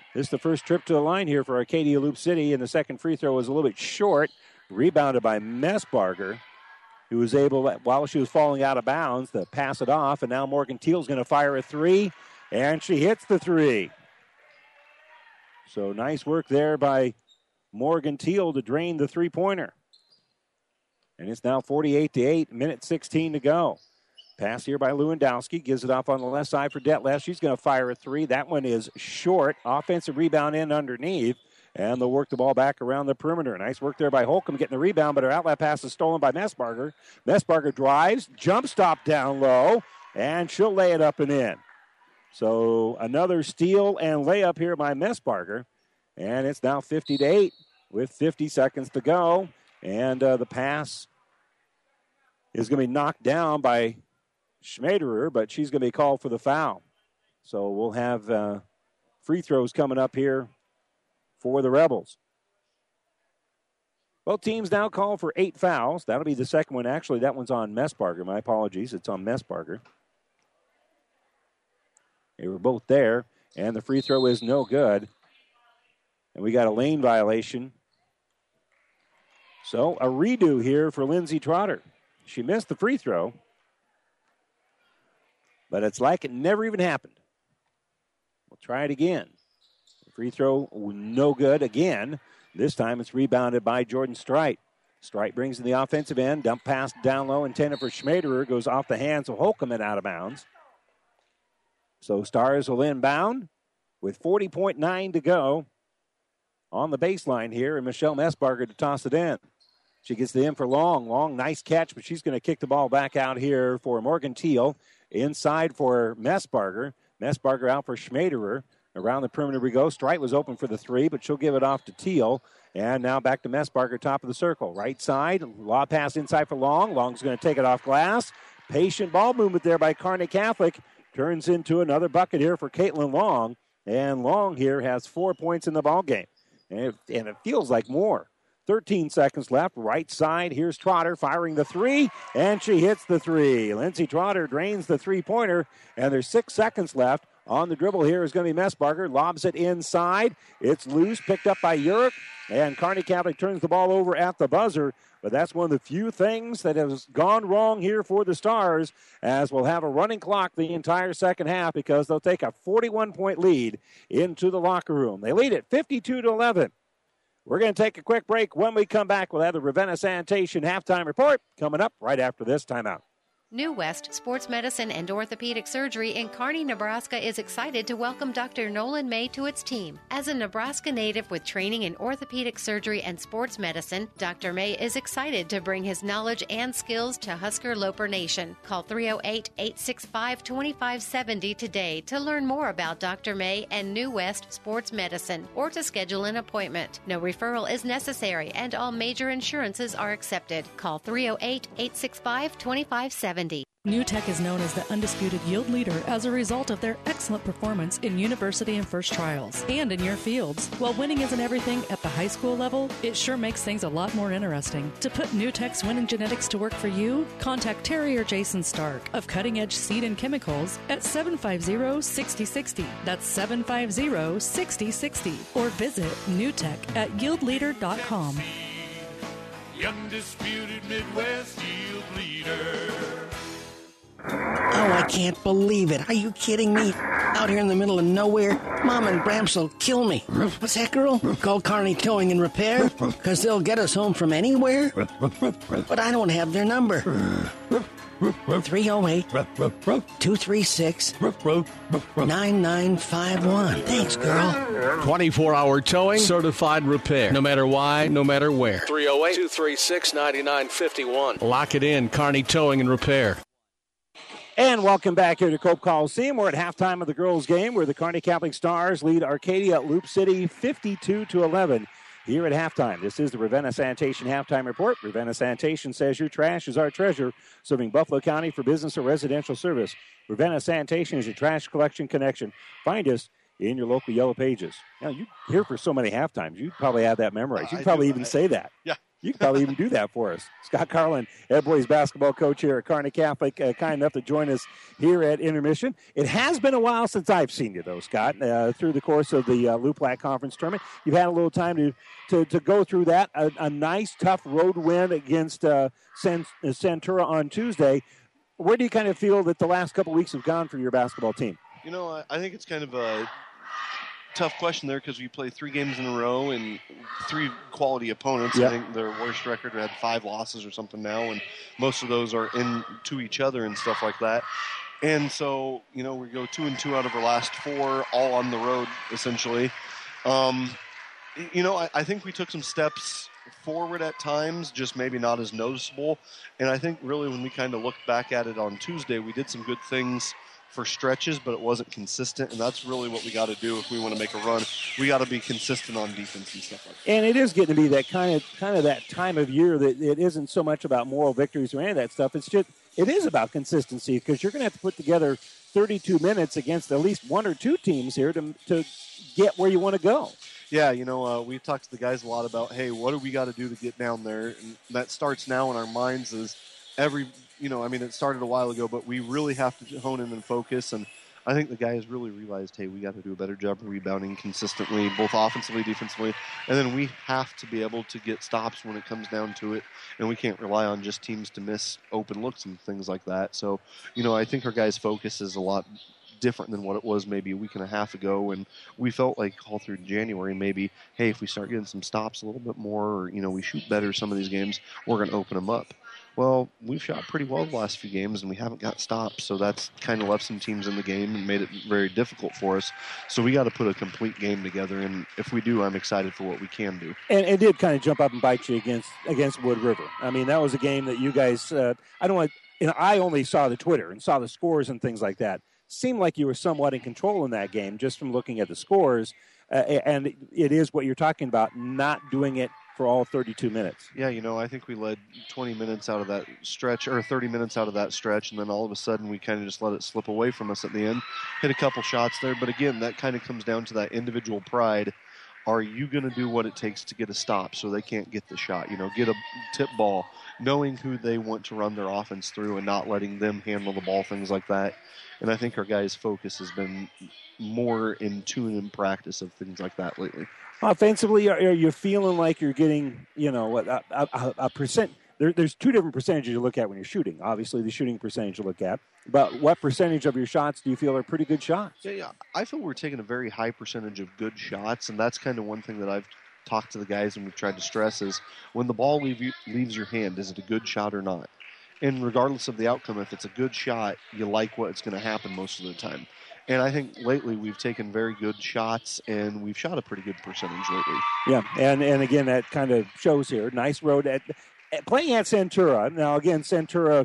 This is the first trip to the line here for Arcadia Loop City, and the second free throw was a little bit short. Rebounded by Messbarger, who was able, while she was falling out of bounds, to pass it off. And now Morgan Teal's going to fire a three, and she hits the three. So nice work there by Morgan Teal to drain the three-pointer. And it's now 48-8, minute 16 to go. Pass here by Lewandowski, gives it off on the left side for Detlef. She's going to fire a three. That one is short. Offensive rebound in underneath. And they'll work the ball back around the perimeter. Nice work there by Holcomb getting the rebound, but her outlet pass is stolen by Messbarger. Messbarger drives, jump stop down low, and she'll lay it up and in. So another steal and layup here by Messbarger. And it's now 50-8 with 50 seconds to go. And the pass is going to be knocked down by Schmaderer, but she's going to be called for the foul. So we'll have free throws coming up here for the Rebels. Both teams now call for 8 fouls. That'll be the second one. Actually, that one's on Messbarger. My apologies. It's on Messbarger. They were both there, and the free throw is no good. And we got a lane violation. So a redo here for Lindsey Trotter. She missed the free throw, but it's like it never even happened. We'll try it again. The free throw, no good again. This time it's rebounded by Jordan Strite. Strite brings in the offensive end. Dump pass down low, intended for Schmaderer. Goes off the hands of Holcomb and out of bounds. So Stars will inbound with 40.9 to go on the baseline here, and Michelle Messbarger to toss it in. She gets the in for Long. Long, nice catch, but she's going to kick the ball back out here for Morgan Teal. Inside for Messbarger. Messbarger out for Schmaderer. Around the perimeter we go. Strite was open for the three, but she'll give it off to Teal. And now back to Messbarger, top of the circle. Right side, lob pass inside for Long. Long's going to take it off glass. Patient ball movement there by Kearney Catholic. Turns into another bucket here for Caitlin Long. And Long here has 4 points in the ballgame. And it feels like more. 13 seconds left. Right side. Here's Trotter firing the three, and she hits the three. Lindsey Trotter drains the three-pointer, and there's 6 seconds left. On the dribble here is going to be Messbarger. Lobs it inside. It's loose, picked up by Urich, and Kearney Catholic turns the ball over at the buzzer. But that's one of the few things that has gone wrong here for the Stars, as we'll have a running clock the entire second half because they'll take a 41-point lead into the locker room. They lead it 52-11. We're going to take a quick break. When we come back, we'll have the Ravenna Sanitation halftime report coming up right after this timeout. New West Sports Medicine and Orthopedic Surgery in Kearney, Nebraska is excited to welcome Dr. Nolan May to its team. As a Nebraska native with training in orthopedic surgery and sports medicine, Dr. May is excited to bring his knowledge and skills to Husker Loper Nation. Call 308-865-2570 today to learn more about Dr. May and New West Sports Medicine or to schedule an appointment. No referral is necessary and all major insurances are accepted. Call 308-865-2570. NewTek is known as the undisputed yield leader as a result of their excellent performance in university and first trials and in your fields. While winning isn't everything at the high school level, it sure makes things a lot more interesting. To put NewTek's winning genetics to work for you, contact Terry or Jason Stark of Cutting Edge Seed and Chemicals at 750-6060. That's 750-6060. Or visit NewTek at yieldleader.com. The undisputed Midwest yield leader. Oh, I can't believe it. Are you kidding me? Out here in the middle of nowhere, Mom and Bramps will kill me. What's that, girl? Call Kearney Towing and Repair? Because they'll get us home from anywhere? But I don't have their number. 308-236-9951. Thanks, girl. 24-hour towing, certified repair. No matter why, no matter where. 308-236-9951. Lock it in, Kearney Towing and Repair. And welcome back here to Cope Coliseum. We're at halftime of the girls' game where the Kearney Catholic Stars lead Arcadia Loop City 52-11. Here at halftime, this is the Ravenna Sanitation halftime report. Ravenna Sanitation says your trash is our treasure, serving Buffalo County for business or residential service. Ravenna Sanitation is your trash collection connection. Find us in your local Yellow Pages. Now, you're here for so many halftimes. You probably have that memorized. You probably even say that. Yeah, You can probably even do that for us. Scott Carlin, head boys basketball coach here at Kearney Catholic, kind enough to join us here at Intermission. It has been a while since I've seen you, though, Scott, through the course of the LUPLAC Conference Tournament. You've had a little time to go through that. A nice, tough road win against Centura on Tuesday. Where do you kind of feel that the last couple weeks have gone for your basketball team? You know, I think it's kind of a tough question there because we played 3 games in a row and 3 quality opponents. Yep. I think their worst record had 5 losses or something now, and most of those are into each other and stuff like that. And so, you know, we go 2-2 out of our last 4, all on the road, essentially. You know, I think we took some steps forward at times, just maybe not as noticeable. And I think really when we kind of looked back at it on Tuesday, we did some good things for stretches, but it wasn't consistent, and that's really what we got to do if we want to make a run. We got to be consistent on defense and stuff like that. And it is getting to be that kind of that time of year that it isn't so much about moral victories or any of that stuff. It's just it is about consistency because you're going to have to put together 32 minutes against at least 1 or 2 teams here to get where you want to go. Yeah, you know, we've talked to the guys a lot about, hey, what do we got to do to get down there? And that starts now in our minds as it started a while ago, but we really have to hone in and focus. And I think the guys really realized, hey, we got to do a better job of rebounding consistently, both offensively, defensively. And then we have to be able to get stops when it comes down to it. And we can't rely on just teams to miss open looks and things like that. So, you know, I think our guys' focus is a lot different than what it was maybe a week and a half ago, and we felt like all through January maybe, hey, if we start getting some stops a little bit more, or, you know, we shoot better some of these games, we're going to open them up. Well, we've shot pretty well the last few games, and we haven't got stops, so that's kind of left some teams in the game and made it very difficult for us. So we got to put a complete game together, and if we do, I'm excited for what we can do. And it did kind of jump up and bite you against Wood River. I mean, that was a game that you guys, I only saw the Twitter and saw the scores and things like that. Seemed like you were somewhat in control in that game just from looking at the scores, and it is what you're talking about, not doing it for all 32 minutes. Yeah, you know, I think we led 20 minutes out of that stretch, or 30 minutes out of that stretch, and then all of a sudden we kind of just let it slip away from us at the end. Hit a couple shots there, but again, that kind of comes down to that individual pride. Are you going to do what it takes to get a stop so they can't get the shot? You know, get a tip ball, knowing who they want to run their offense through and not letting them handle the ball, things like that. And I think our guys' focus has been more in tune in practice of things like that lately. Offensively, are you feeling like you're getting, you know, a percent? There's 2 different percentages you look at when you're shooting. Obviously, the shooting percentage you look at. But what percentage of your shots do you feel are pretty good shots? Yeah. I feel we're taking a very high percentage of good shots, and that's kind of one thing that I've talked to the guys and we've tried to stress is when the ball leaves your hand, is it a good shot or not? And regardless of the outcome, if it's a good shot, you like what's going to happen most of the time. And I think lately we've taken very good shots, and we've shot a pretty good percentage lately. Yeah, and again, that kind of shows here. Nice road at playing at Centura. Now, again, Centura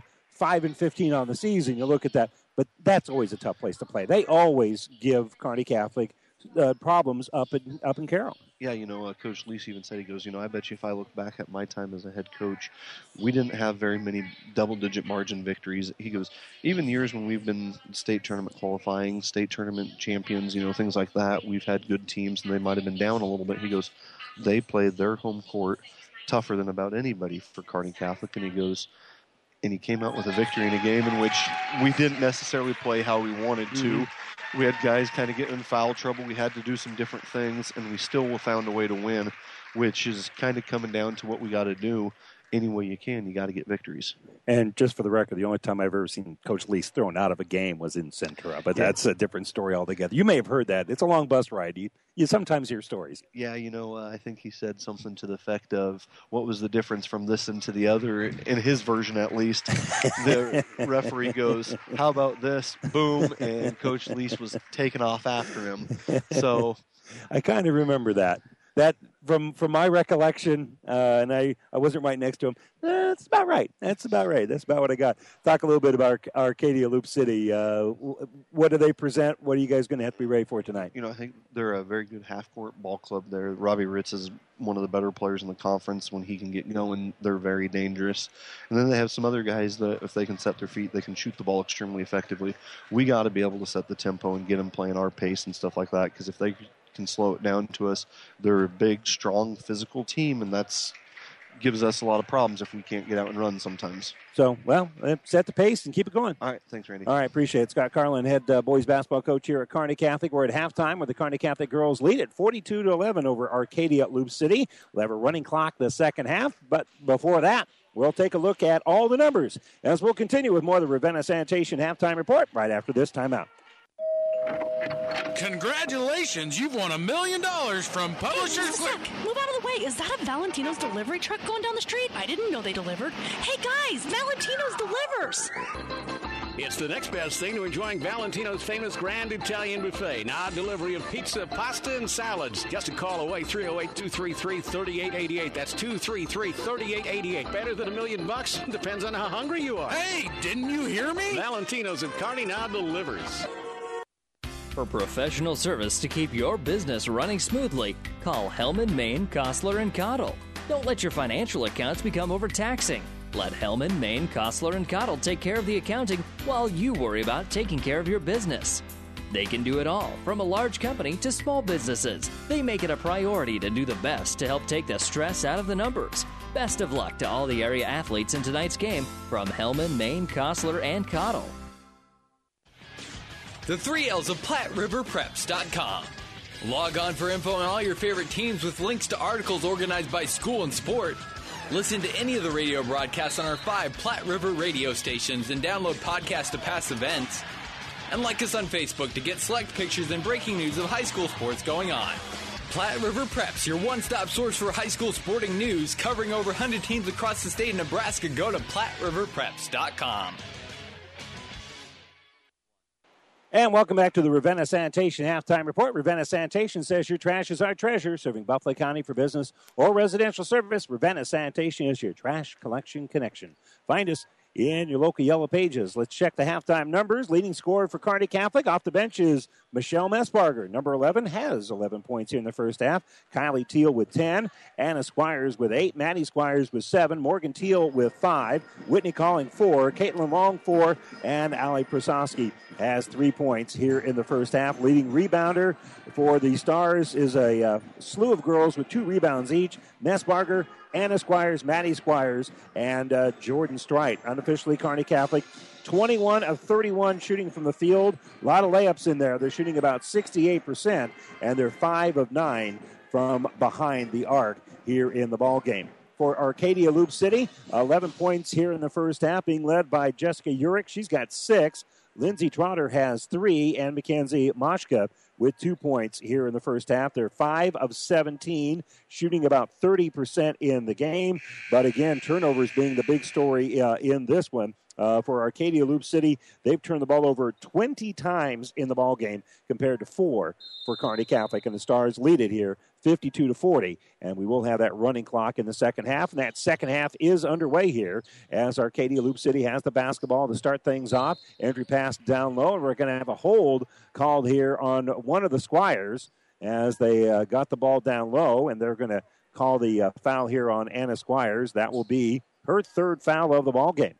5-15 on the season. You look at that, but that's always a tough place to play. They always give Kearney Catholic problems up in Carroll. Yeah, you know, Coach Lease even said, he goes, you know, I bet you if I look back at my time as a head coach, we didn't have very many double-digit margin victories. He goes, even years when we've been state tournament qualifying, state tournament champions, you know, things like that, we've had good teams, and they might have been down a little bit. He goes, they played their home court tougher than about anybody for Kearney Catholic, and he goes, and he came out with a victory in a game in which we didn't necessarily play how we wanted to. Mm-hmm. We had guys kind of getting in foul trouble. We had to do some different things, and we still found a way to win, which is kind of coming down to what we got to do. Any way you can, you got to get victories. And just for the record, the only time I've ever seen Coach Lease thrown out of a game was in Centura, but that's a different story altogether. You may have heard that. It's a long bus ride. You sometimes hear stories. Yeah, you know, I think he said something to the effect of, what was the difference from this and to the other? In his version, at least, the referee goes, how about this? Boom, and Coach Lease was taken off after him. So I kind of remember that. That from my recollection, and I wasn't right next to him. That's about right. That's about what I got. Talk a little bit about Arcadia Loop City. What do they present? What are you guys going to have to be ready for tonight? You know, I think they're a very good half-court ball club there. Robbie Ritz is one of the better players in the conference. When he can get going, they're very dangerous. And then they have some other guys that, if they can set their feet, they can shoot the ball extremely effectively. We got to be able to set the tempo and get them playing our pace and stuff like that, because if they can slow it down to us, they're a big, strong, physical team, and that's gives us a lot of problems if we can't get out and run sometimes. So, well, set the pace and keep it going. All right. Thanks, Randy. All right. Appreciate it. Scott Carlin, head boys basketball coach here at Kearney Catholic. We're at halftime where the Kearney Catholic girls lead at 42-11 over Arcadia Loop City. We'll have a running clock the second half. But before that, we'll take a look at all the numbers as we'll continue with more of the Ravenna Sanitation halftime report right after this timeout. Congratulations, you've won $1 million from Publishers. Hey, move out of the way. Is that a Valentino's delivery truck going down the street? I didn't know they delivered. Hey, guys, Valentino's delivers. It's the next best thing to enjoying Valentino's famous Grand Italian Buffet. Now, delivery of pizza, pasta, and salads. Just a call away, 308-233-3888. That's 233-3888. Better than $1 million? Depends on how hungry you are. Hey, didn't you hear me? Valentino's at Kearney now delivers. For professional service to keep your business running smoothly, call Hellman, Maine, Kostler, and Cottle. Don't let your financial accounts become overtaxing. Let Hellman, Maine, Kostler, and Cottle take care of the accounting while you worry about taking care of your business. They can do it all, from a large company to small businesses. They make it a priority to do the best to help take the stress out of the numbers. Best of luck to all the area athletes in tonight's game from Hellman, Maine, Kostler, and Cottle. The 3 L's of PlatteRiverPreps.com. Log on for info on all your favorite teams with links to articles organized by school and sport. Listen to any of the radio broadcasts on our 5 Platte River radio stations and download podcasts to past events. And like us on Facebook to get select pictures and breaking news of high school sports going on. Platte River Preps, your one-stop source for high school sporting news, covering over 100 teams across the state of Nebraska. Go to PlatteRiverPreps.com. And welcome back to the Ravenna Sanitation Halftime Report. Ravenna Sanitation says your trash is our treasure, serving Buffalo County for business or residential service. Ravenna Sanitation is your trash collection connection. Find us in your local Yellow Pages. Let's check the halftime numbers. Leading scorer for Kearney Catholic off the bench is Michelle Messbarger. Number 11 has 11 points here in the first half. Kylie Teal with 10. Anna Squires with 8. Maddie Squires with 7. Morgan Teal with 5. Whitney Calling 4. Caitlin Long 4. And Allie Prasowski has 3 points here in the first half. Leading rebounder for the Stars is a slew of girls with 2 rebounds each. Messbarger, Anna Squires, Maddie Squires, and Jordan Strite. Unofficially, Kearney Catholic, 21 of 31 shooting from the field. A lot of layups in there. They're shooting about 68%, and they're 5 of 9 from behind the arc here in the ball game. For Arcadia Loop City, 11 points here in the first half, being led by Jessica Urich. She's got 6. Lindsay Trotter has 3, and Mackenzie Moshka with 2 points here in the first half. They're 5 of 17, shooting about 30% in the game. But again, turnovers being the big story in this one. For Arcadia Loop City, they've turned the ball over 20 times in the ball game compared to 4 for Kearney Catholic, and the Stars lead it here 52-40. And we will have that running clock in the second half, and that second half is underway here as Arcadia Loop City has the basketball to start things off. Entry pass down low, and we're going to have a hold called here on one of the Squires as they got the ball down low, and they're going to call the foul here on Anna Squires. That will be her 3rd foul of the ball game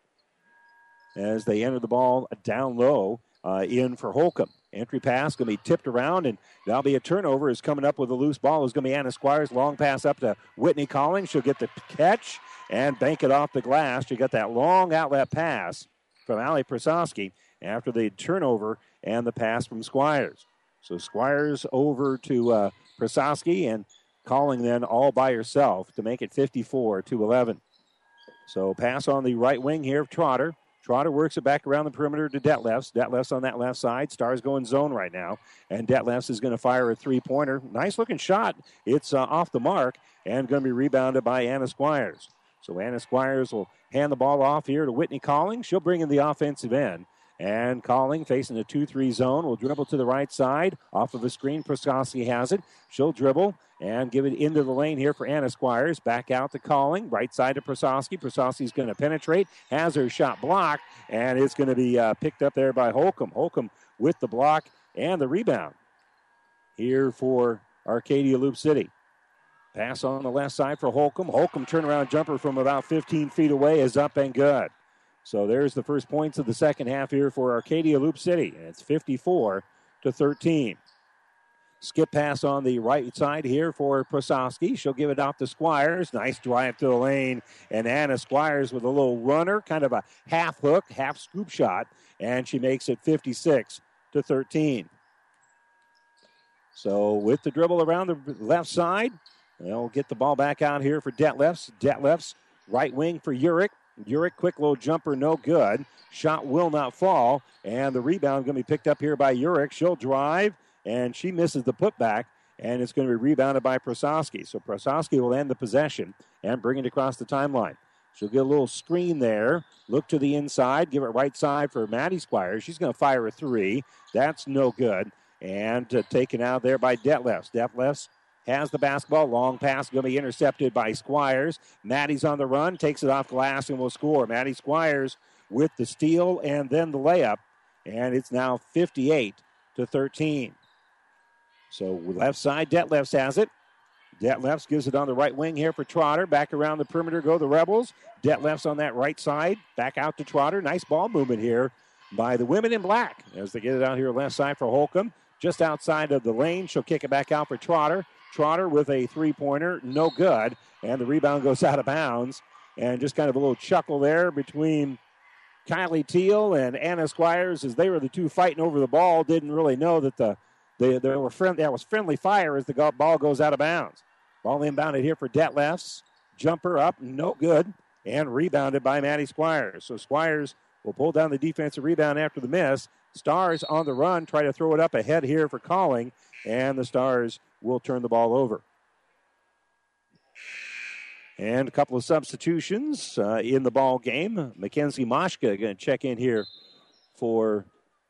as they enter the ball down low in for Holcomb. Entry pass going to be tipped around, and that'll be a turnover. Is coming up with a loose ball is going to be Anna Squires. Long pass up to Whitney Collins. She'll get the catch and bank it off the glass. You got that long outlet pass from Allie Prasowski after the turnover and the pass from Squires. So Squires over to Prasowski, and Calling then all by herself to make it 54-11. So pass on the right wing here of Trotter. Trotter works it back around the perimeter to Detlefs. Detlefs on that left side. Stars going zone right now. And Detlefs is going to fire a three-pointer. Nice-looking shot. It's off the mark and going to be rebounded by Anna Squires. So Anna Squires will hand the ball off here to Whitney Calling. She'll bring in the offensive end. And Calling, facing a 2-3 zone, will dribble to the right side. Off of a screen, Prasowski has it. She'll dribble and give it into the lane here for Anna Squires. Back out to Calling. Right side to Prasowski. Prasowski's going to penetrate. Has her shot blocked. And it's going to be picked up there by Holcomb. Holcomb with the block and the rebound here for Arcadia Loop City. Pass on the left side for Holcomb. Holcomb turnaround jumper from about 15 feet away is up and good. So there's the first points of the second half here for Arcadia Loop City. And it's 54-13. Skip pass on the right side here for Prososki. She'll give it off to Squires. Nice drive to the lane. And Anna Squires with a little runner, kind of a half hook, half scoop shot. And she makes it 56-13. So with the dribble around the left side, they'll get the ball back out here for Detlefs. Detlefs, right wing for Urich. Urich, quick little jumper, no good. Shot will not fall. And the rebound going to be picked up here by Urich. She'll drive. And she misses the putback, and it's going to be rebounded by Prososki. So Prososki will end the possession and bring it across the timeline. She'll get a little screen there, look to the inside, give it right side for Maddie Squires. She's going to fire a three. That's no good. And taken out there by Detlefs. Detlefs has the basketball. Long pass going to be intercepted by Squires. Maddie's on the run, takes it off glass, and will score. Maddie Squires with the steal and then the layup. And it's now 58-13. So left side, Detlefs has it. Detlefs gives it on the right wing here for Trotter. Back around the perimeter go the Rebels. Detlefs on that right side. Back out to Trotter. Nice ball movement here by the women in black as they get it out here left side for Holcomb. Just outside of the lane. She'll kick it back out for Trotter. Trotter with a three-pointer. No good. And the rebound goes out of bounds. And just kind of a little chuckle there between Kylie Teal and Anna Squires as they were the two fighting over the ball. Didn't really know that that was friendly fire as the ball goes out of bounds. Ball inbounded here for Detlefs. Jumper up, no good, and rebounded by Maddie Squires. So Squires will pull down the defensive rebound after the miss. Stars on the run, try to throw it up ahead here for Calling, and the Stars will turn the ball over. And a couple of substitutions in the ball game. Mackenzie Moshka going to check in here for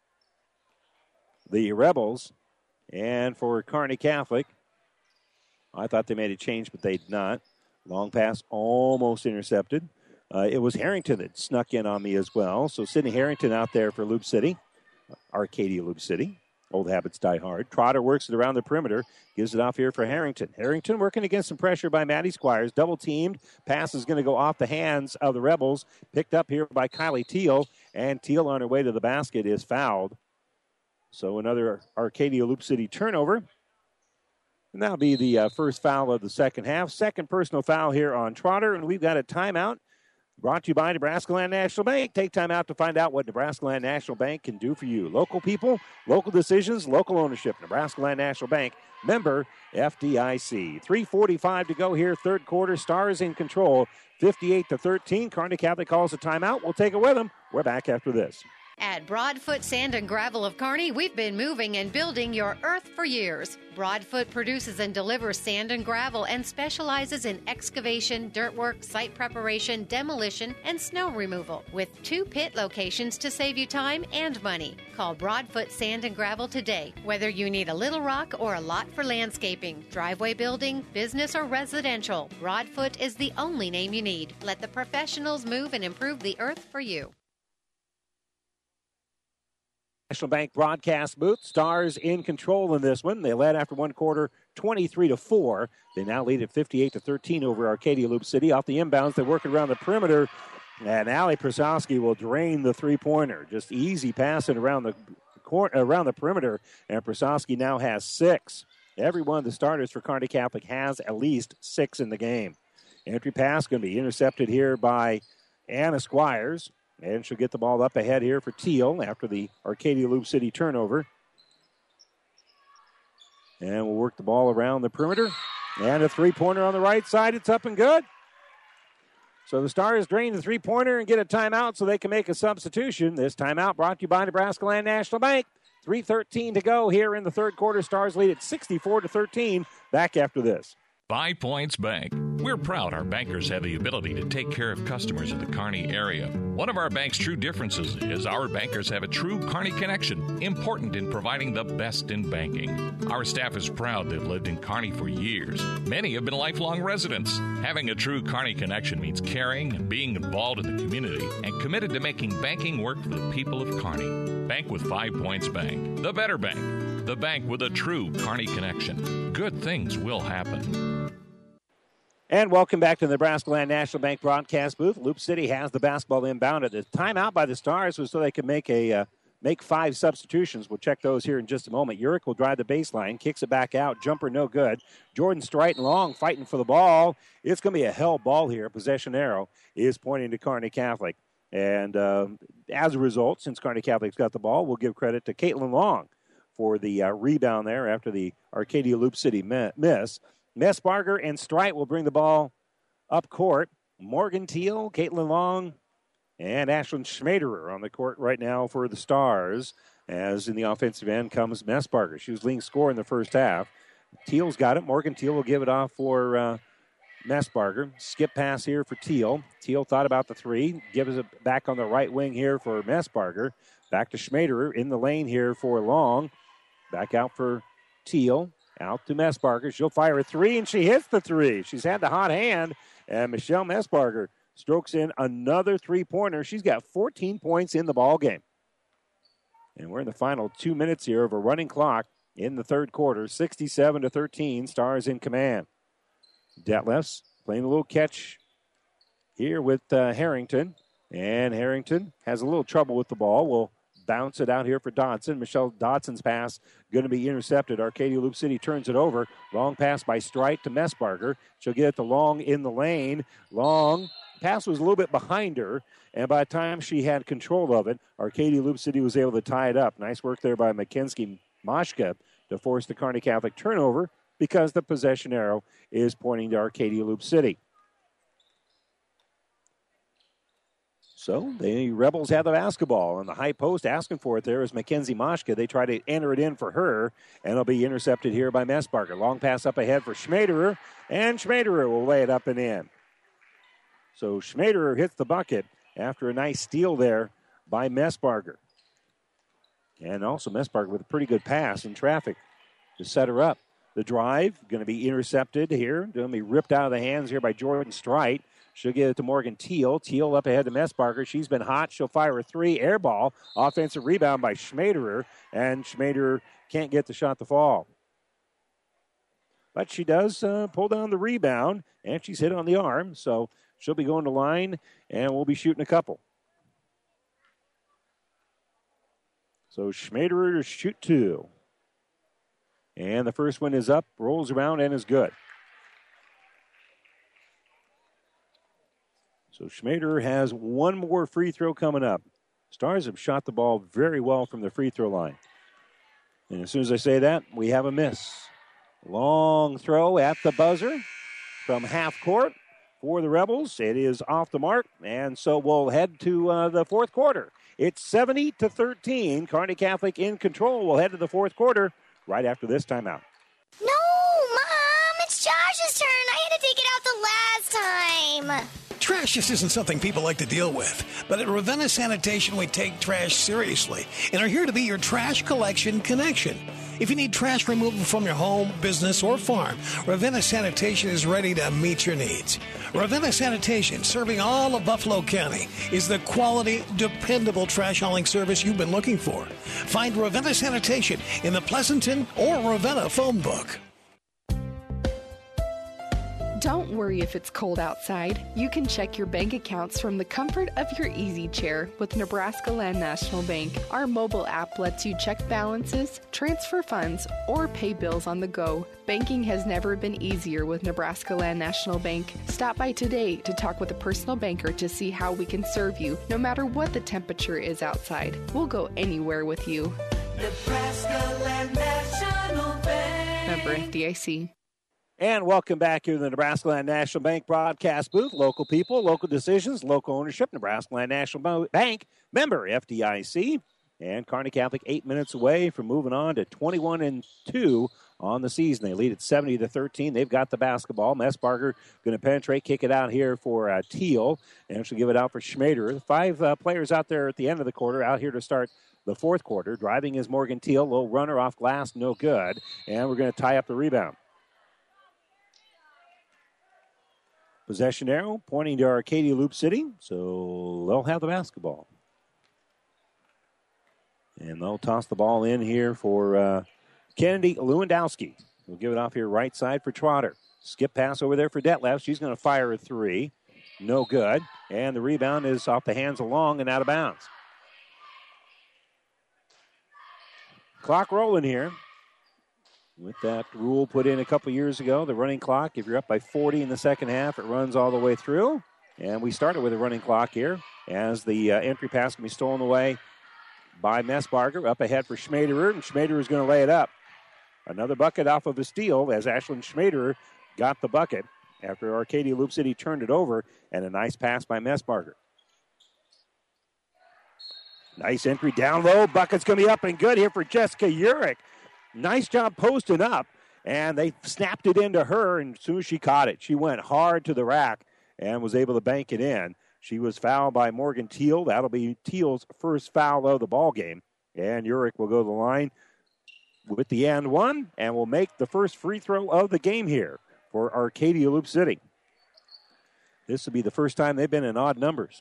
the Rebels. And for Kearney Catholic, I thought they made a change, but they did not. Long pass almost intercepted. It was Harrington that snuck in on me as well. So Sydney Harrington out there for Loop City, Arcadia Loop City. Old habits die hard. Trotter works it around the perimeter, gives it off here for Harrington. Harrington working against some pressure by Maddie Squires. Double teamed. Pass is going to go off the hands of the Rebels. Picked up here by Kylie Teal. And Teal on her way to the basket is fouled. So another Arcadia Loop City turnover. And that'll be the first foul of the second half. Second personal foul here on Trotter. And we've got a timeout brought to you by Nebraska Land National Bank. Take time out to find out what Nebraska Land National Bank can do for you. Local people, local decisions, local ownership. Nebraska Land National Bank, member FDIC. 3:45 to go here, third quarter. Stars in control, 58-13. Kearney Catholic calls a timeout. We'll take it with them. We're back after this. At Broadfoot Sand and Gravel of Kearney, we've been moving and building your earth for years. Broadfoot produces and delivers sand and gravel and specializes in excavation, dirt work, site preparation, demolition, and snow removal, with 2 pit locations to save you time and money. Call Broadfoot Sand and Gravel today. Whether you need a little rock or a lot for landscaping, driveway building, business, or residential, Broadfoot is the only name you need. Let the professionals move and improve the earth for you. National Bank broadcast booth. Stars in control in this one. They led after one quarter 23-4. They now lead at 58-13 over Arcadia Loop City. Off the inbounds, they work around the perimeter. And Allie Prososki will drain the three-pointer. Just easy passing around the perimeter. And Prososki now has 6. Every one of the starters for Kearney Catholic has at least 6 in the game. Entry pass going to be intercepted here by Anna Squires. And she'll get the ball up ahead here for Teal after the Arcadia Loop City turnover. And we'll work the ball around the perimeter. And a three-pointer on the right side. It's up and good. So the Stars drain the three-pointer and get a timeout so they can make a substitution. This timeout brought to you by Nebraska Land National Bank. 3:13 to go here in the third quarter. Stars lead at 64-13. Back after this. 5 Points Bank. We're proud our bankers have the ability to take care of customers in the Kearney area. One of our bank's true differences is our bankers have a true Kearney connection, important in providing the best in banking. Our staff is proud they've lived in Kearney for years. Many have been lifelong residents. Having a true Kearney connection means caring and being involved in the community and committed to making banking work for the people of Kearney. Bank with 5 Points Bank. The better bank. The bank with a true Kearney connection. Good things will happen. And welcome back to the Nebraska Land National Bank broadcast booth. Loop City has the basketball inbound. The timeout by the Stars was so they could make a make 5 substitutions. We'll check those here in just a moment. Urick will drive the baseline, kicks it back out. Jumper no good. Jordan Strite and Long fighting for the ball. It's going to be a hell ball here. Possession arrow is pointing to Kearney Catholic. And as a result, since Kearney Catholic's got the ball, we'll give credit to Caitlin Long for the rebound there after the Arcadia Loop City miss. Messbarger and Strite will bring the ball up court. Morgan Teal, Caitlin Long, and Ashlyn Schmaderer on the court right now for the Stars. As in the offensive end comes Messbarger. She was leading scorer in the first half. Teal's got it. Morgan Teal will give it off for Messbarger. Skip pass here for Teal. Teal thought about the 3. Gives it back on the right wing here for Messbarger. Back to Schmaderer in the lane here for Long. Back out for Teal. Out to Messbarger. She'll fire a 3, and she hits the 3. She's had the hot hand, and Michelle Messbarger strokes in another 3-pointer. She's got 14 points in the ball game. And we're in the final 2 minutes here of a running clock in the third quarter. 67-13, Stars in command. Detlefs playing a little catch here with Harrington. And Harrington has a little trouble with the ball. We'll bounce it out here for Dodson. Michelle Dodson's pass going to be intercepted. Arcadia Loop City turns it over. Long pass by Strite to Messbarger. She'll get it to Long in the lane. Long pass was a little bit behind her, and by the time she had control of it, Arcadia Loop City was able to tie it up. Nice work there by Mackenzie Mashka to force the Kearney Catholic turnover because the possession arrow is pointing to Arcadia Loop City. So the Rebels have the basketball on the high post. Asking for it there is Mackenzie Mashka. They try to enter it in for her, and it'll be intercepted here by Messbarger. Long pass up ahead for Schmaderer, and Schmaderer will lay it up and in. So Schmaderer hits the bucket after a nice steal there by Messbarger. And also Messbarger with a pretty good pass in traffic to set her up. The drive going to be intercepted here. Going to be ripped out of the hands here by Jordan Strite. She'll get it to Morgan Teal. Teal up ahead to Messbarger. She's been hot. She'll fire a 3. Air ball. Offensive rebound by Schmaderer. And Schmaderer can't get the shot to fall. But she does pull down the rebound. And she's hit on the arm. So she'll be going to line. And we'll be shooting a couple. So Schmaderer to shoot 2. And the first one is up. Rolls around and is good. So Schmaderer has one more free throw coming up. Stars have shot the ball very well from the free throw line. And as soon as I say that, we have a miss. Long throw at the buzzer from half court for the Rebels. It is off the mark, and so we'll head to the fourth quarter. It's 70-13. Kearney Catholic in control. We'll head to the fourth quarter right after this timeout. No, Mom, it's Josh's turn. I had to take it out the last time. Trash just isn't something people like to deal with. But at Ravenna Sanitation, we take trash seriously and are here to be your trash collection connection. If you need trash removal from your home, business, or farm, Ravenna Sanitation is ready to meet your needs. Ravenna Sanitation, serving all of Buffalo County, is the quality, dependable trash hauling service you've been looking for. Find Ravenna Sanitation in the Pleasanton or Ravenna phone book. Don't worry if it's cold outside. You can check your bank accounts from the comfort of your easy chair with Nebraska Land National Bank. Our mobile app lets you check balances, transfer funds, or pay bills on the go. Banking has never been easier with Nebraska Land National Bank. Stop by today to talk with a personal banker to see how we can serve you, no matter what the temperature is outside. We'll go anywhere with you. Nebraska Land National Bank. Member FDIC. And welcome back here to the Nebraska Land National Bank broadcast booth. Local people, local decisions, local ownership. Nebraska Land National Bank, member FDIC. And Kearney Catholic 8 minutes away from moving on to 21-2 on the season. They lead at 70-13. They've got the basketball. Messbarger going to penetrate, kick it out here for Teal. And she'll give it out for Schmaderer. 5 players out there at the end of the quarter, out here to start the fourth quarter. Driving is Morgan Teal. Little runner off glass, no good. And we're going to tie up the rebound. Possession arrow pointing to Arcadia Loop City, so they'll have the basketball. And they'll toss the ball in here for Kennedy Lewandowski. We'll give it off here right side for Trotter. Skip pass over there for Detlef. She's going to fire a 3. No good. And the rebound is off the hands of Long and out of bounds. Clock rolling here. With that rule put in a couple years ago, the running clock, if you're up by 40 in the second half, it runs all the way through. And we started with a running clock here as the entry pass can be stolen away by Messbarger. Up ahead for Schmaderer, and Schmaderer is going to lay it up. Another bucket off of a steal as Ashlyn Schmaderer got the bucket after Arcadia Loop City turned it over, and a nice pass by Messbarger. Nice entry down low. Bucket's going to be up and good here for Jessica Urich. Nice job posting up, and they snapped it into her, and as soon as she caught it, she went hard to the rack and was able to bank it in. She was fouled by Morgan Teal. That'll be Teal's first foul of the ball game, and Urich will go to the line with the and one, and will make the first free throw of the game here for Arcadia Loop City. This will be the first time they've been in odd numbers.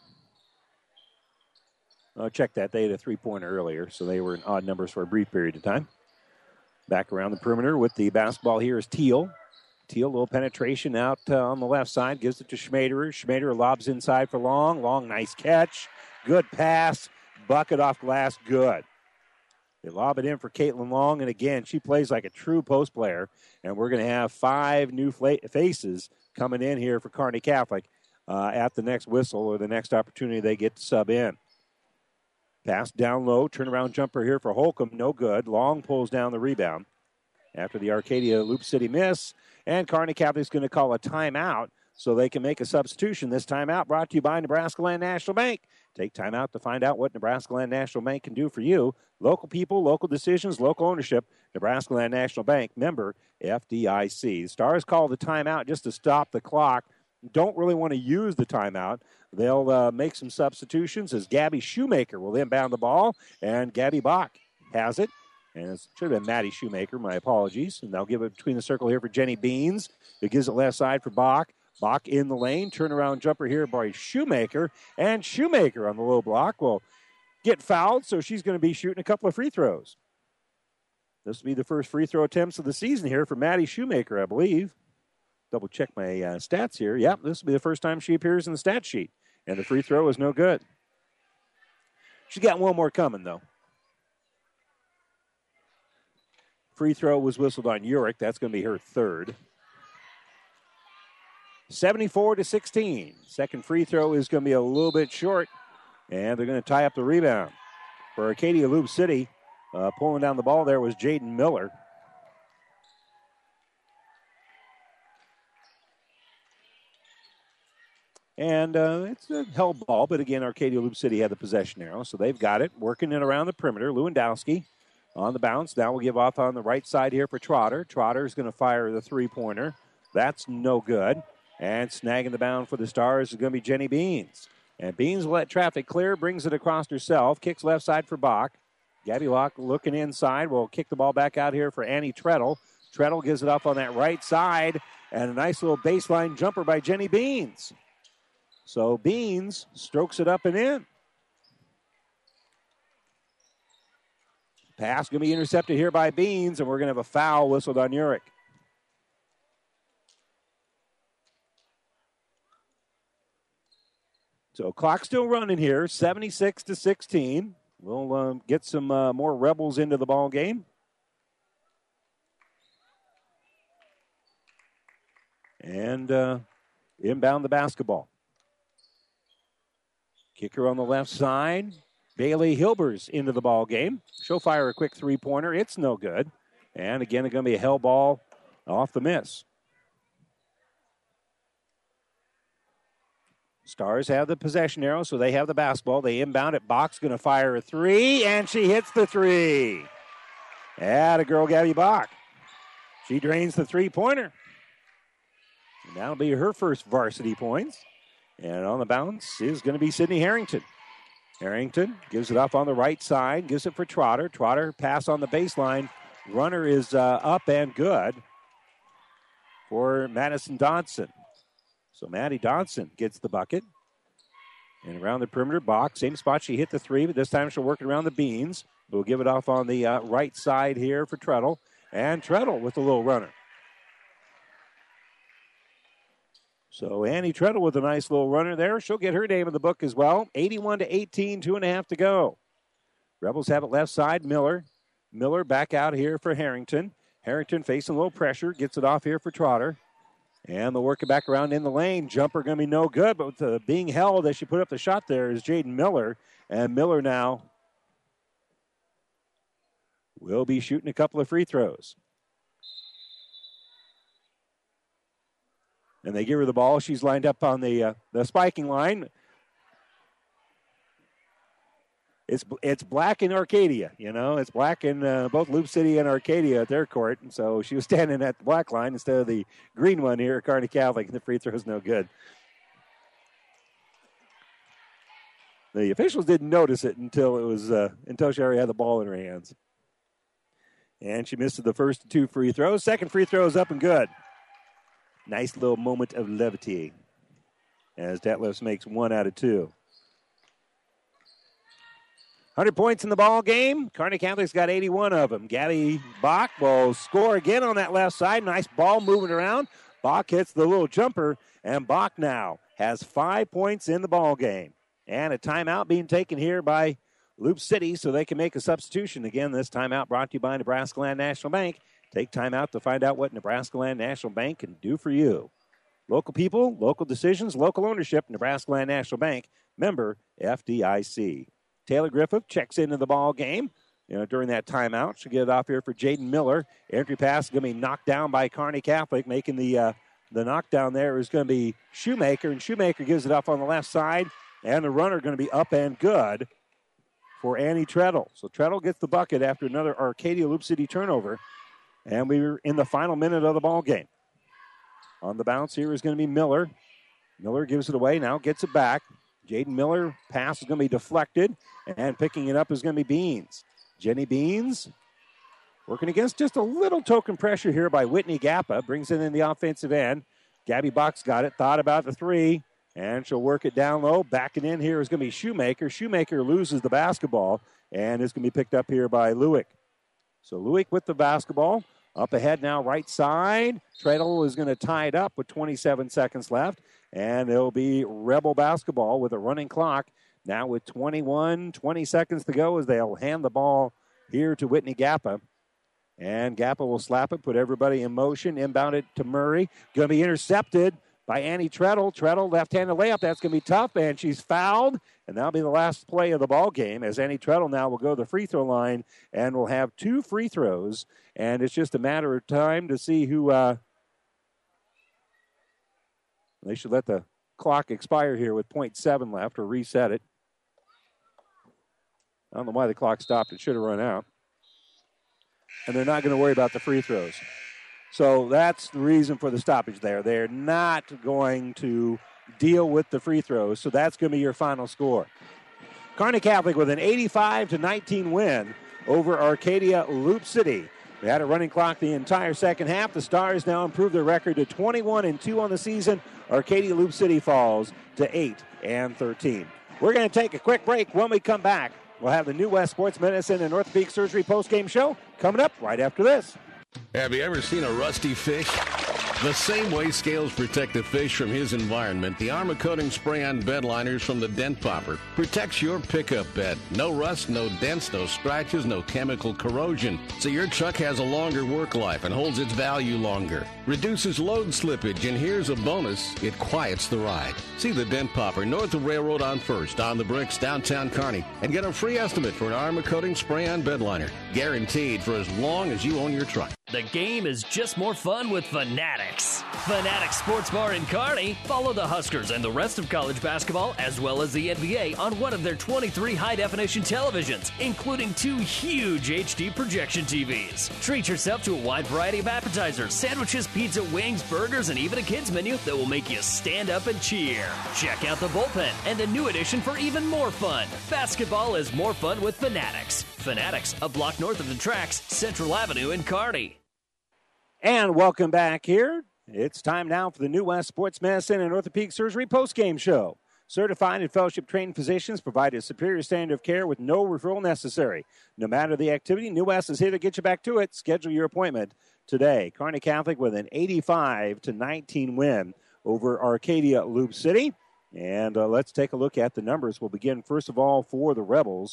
Check that. They had a three-pointer earlier, so they were in odd numbers for a brief period of time. Back around the perimeter with the basketball here is Teal. Teal, a little penetration out on the left side, gives it to Schmaderer. Schmaderer lobs inside for Long. Long, nice catch. Good pass. Bucket off glass, good. They lob it in for Caitlin Long, and again, she plays like a true post player, and we're going to have 5 new faces coming in here for Kearney Catholic at the next whistle or the next opportunity they get to sub in. Pass down low, turnaround jumper here for Holcomb, no good. Long pulls down the rebound after the Arcadia Loop City miss, and Kearney Catholic's going to call a timeout so they can make a substitution. This timeout brought to you by Nebraska Land National Bank. Take time out to find out what Nebraska Land National Bank can do for you. Local people, local decisions, local ownership. Nebraska Land National Bank, member FDIC. Stars call the timeout just to stop the clock. Don't really want to use the timeout. They'll make some substitutions as Gabby Shoemaker will inbound the ball, and Gabby Bach has it. And it should have been Maddie Shoemaker, my apologies. And they'll give it between the circle here for Jenny Beans, who gives it left side for Bach. Bach in the lane, turnaround jumper here by Shoemaker, and Shoemaker on the low block will get fouled, so she's going to be shooting a couple of free throws. This will be the first free throw attempts of the season here for Maddie Shoemaker, I believe. Double check my stats here. Yep, this will be the first time she appears in the stat sheet, and the free throw is no good. She's got one more coming, though. Free throw was whistled on Urich. That's going to be her third. 74-16. Second free throw is going to be a little bit short, and they're going to tie up the rebound. For Arcadia Loop City, pulling down the ball there was Jaden Miller. And it's a held ball, but again, Arcadia Loop City had the possession arrow, so they've got it. Working it around the perimeter. Lewandowski on the bounce. Now we'll give off on the right side here for Trotter. Trotter is going to fire the three-pointer. That's no good. And snagging the bound for the Stars is going to be Jenny Beans. And Beans will let traffic clear, brings it across herself, kicks left side for Bach. Gabby Locke looking inside. Will kick the ball back out here for Annie Treadle. Treadle gives it up on that right side. And a nice little baseline jumper by Jenny Beans. So Beans strokes it up and in. Pass going to be intercepted here by Beans, and we're going to have a foul whistled on Urich. So clock still running here, 76-16. We'll get some more Rebels into the ball game. And inbound the basketball. Kicker on the left side. Bailey Hilbers into the ball game. She'll fire a quick three-pointer. It's no good. And again, it's going to be a hell ball off the miss. Stars have the possession arrow, so they have the basketball. They inbound it. Bach's going to fire a three, and she hits the three. Atta girl, Gabby Bach. She drains the three-pointer. And that'll be her first varsity points. And on the bounce is going to be Sydney Harrington. Harrington gives it up on the right side, gives it for Trotter. Trotter pass on the baseline. Runner is up and good for Madison Dodson. So Maddie Dodson gets the bucket. And around the perimeter, Bach, same spot she hit the three, but this time she'll work it around the Beans. We'll give it off on the right side here for Treadle. And Treadle with a little runner. So Annie Treadle with a nice little runner there. She'll get her name in the book as well. 81-18, 2.5 to go. Rebels have it left side. Miller Miller back out here for Harrington. Harrington facing a little pressure, gets it off here for Trotter. And they'll work it back around in the lane. Jumper going to be no good, but with being held as she put up the shot there is Jaden Miller. And Miller now will be shooting a couple of free throws. And they give her the ball. She's lined up on the spiking line. It's black in Arcadia, you know. It's black in both Loop City and Arcadia at their court. And so she was standing at the black line instead of the green one here at Kearney Catholic. And the free throw's no good. The officials didn't notice it until she already had the ball in her hands. And she missed the first 2 free throws. Second free throw is up and good. Nice little moment of levity as Detlefs makes 1 out of 2. 100 points in the ball game. Kearney Catholic's got 81 of them. Gabby Bach will score again on that left side. Nice ball moving around. Bach hits the little jumper, and Bach now has 5 points in the ball game. And a timeout being taken here by Loop City so they can make a substitution. Again, this timeout brought to you by Nebraska Land National Bank. Take time out to find out what Nebraska Land National Bank can do for you. Local people, local decisions, local ownership. Nebraska Land National Bank, member FDIC. Taylor Griffith checks into the ball game during that timeout. She'll get it off here for Jaden Miller. Entry pass is going to be knocked down by Kearney Catholic. Making the knockdown there is going to be Shoemaker, and Shoemaker gives it up on the left side. And the runner going to be up and good for Annie Treadle. So Treadle gets the bucket after another Arcadia Loop City turnover. And we were in the final minute of the ball game. On the bounce here is going to be Miller. Miller gives it away, now gets it back. Jaden Miller pass is going to be deflected, and picking it up is going to be Beans. Jenny Beans working against just a little token pressure here by Whitney Gappa. Brings it in the offensive end. Gabby Box got it, thought about the 3, and she'll work it down low. Backing in here is going to be Shoemaker. Shoemaker loses the basketball, and it's going to be picked up here by Lewick. So Lewick with the basketball. Up ahead now, right side. Treadle is going to tie it up with 27 seconds left. And it'll be Rebel basketball with a running clock. Now with 20 seconds to go as they'll hand the ball here to Whitney Gappa. And Gappa will slap it, put everybody in motion, inbound it to Murray. Going to be intercepted by Annie Treadle. Treadle, left-handed layup. That's going to be tough, and she's fouled. And that'll be the last play of the ball game as Annie Treadle now will go to the free throw line and will have 2 free throws. And it's just a matter of time to see who... They should let the clock expire here with 0.7 left or reset it. I don't know why the clock stopped. It should have run out. And they're not going to worry about the free throws. So that's the reason for the stoppage there. They're not going to deal with the free throws, so that's going to be your final score. Kearney Catholic with an 85-19 win over Arcadia Loop City. They had a running clock the entire second half. The Stars now improve their record to 21-2 on the season. Arcadia Loop City falls to 8-13. We're going to take a quick break. When we come back, we'll have the New West Sports Medicine and Orthopedic Surgery postgame show coming up right after this. Have you ever seen a rusty fish? The same way scales protect the fish from his environment, the Armor Coating Spray-On Bed Liners from the Dent Popper protects your pickup bed. No rust, no dents, no scratches, no chemical corrosion. So your truck has a longer work life and holds its value longer. Reduces load slippage, and here's a bonus, it quiets the ride. See the Dent Popper north of Railroad on First, on the Bricks, downtown Kearney, and get a free estimate for an Armor Coating Spray-On Bed Liner. Guaranteed for as long as you own your truck. The game is just more fun with Fanatics. Fanatics Sports Bar in Kearney. Follow the Huskers and the rest of college basketball as well as the NBA on one of their 23 high-definition televisions, including 2 huge HD projection TVs. Treat yourself to a wide variety of appetizers, sandwiches, pizza, wings, burgers, and even a kids menu that will make you stand up and cheer. Check out the bullpen and the new addition for even more fun. Basketball is more fun with Fanatics. Fanatics, a block north of the tracks, Central Avenue in Kearney. And welcome back here. It's time now for the New West Sports Medicine and Orthopedic Surgery postgame show. Certified and fellowship-trained physicians provide a superior standard of care with no referral necessary. No matter the activity, New West is here to get you back to it. Schedule your appointment today. Kearney Catholic with an 85-19 win over Arcadia Loop City. And let's take a look at the numbers. We'll begin, first of all, for the Rebels,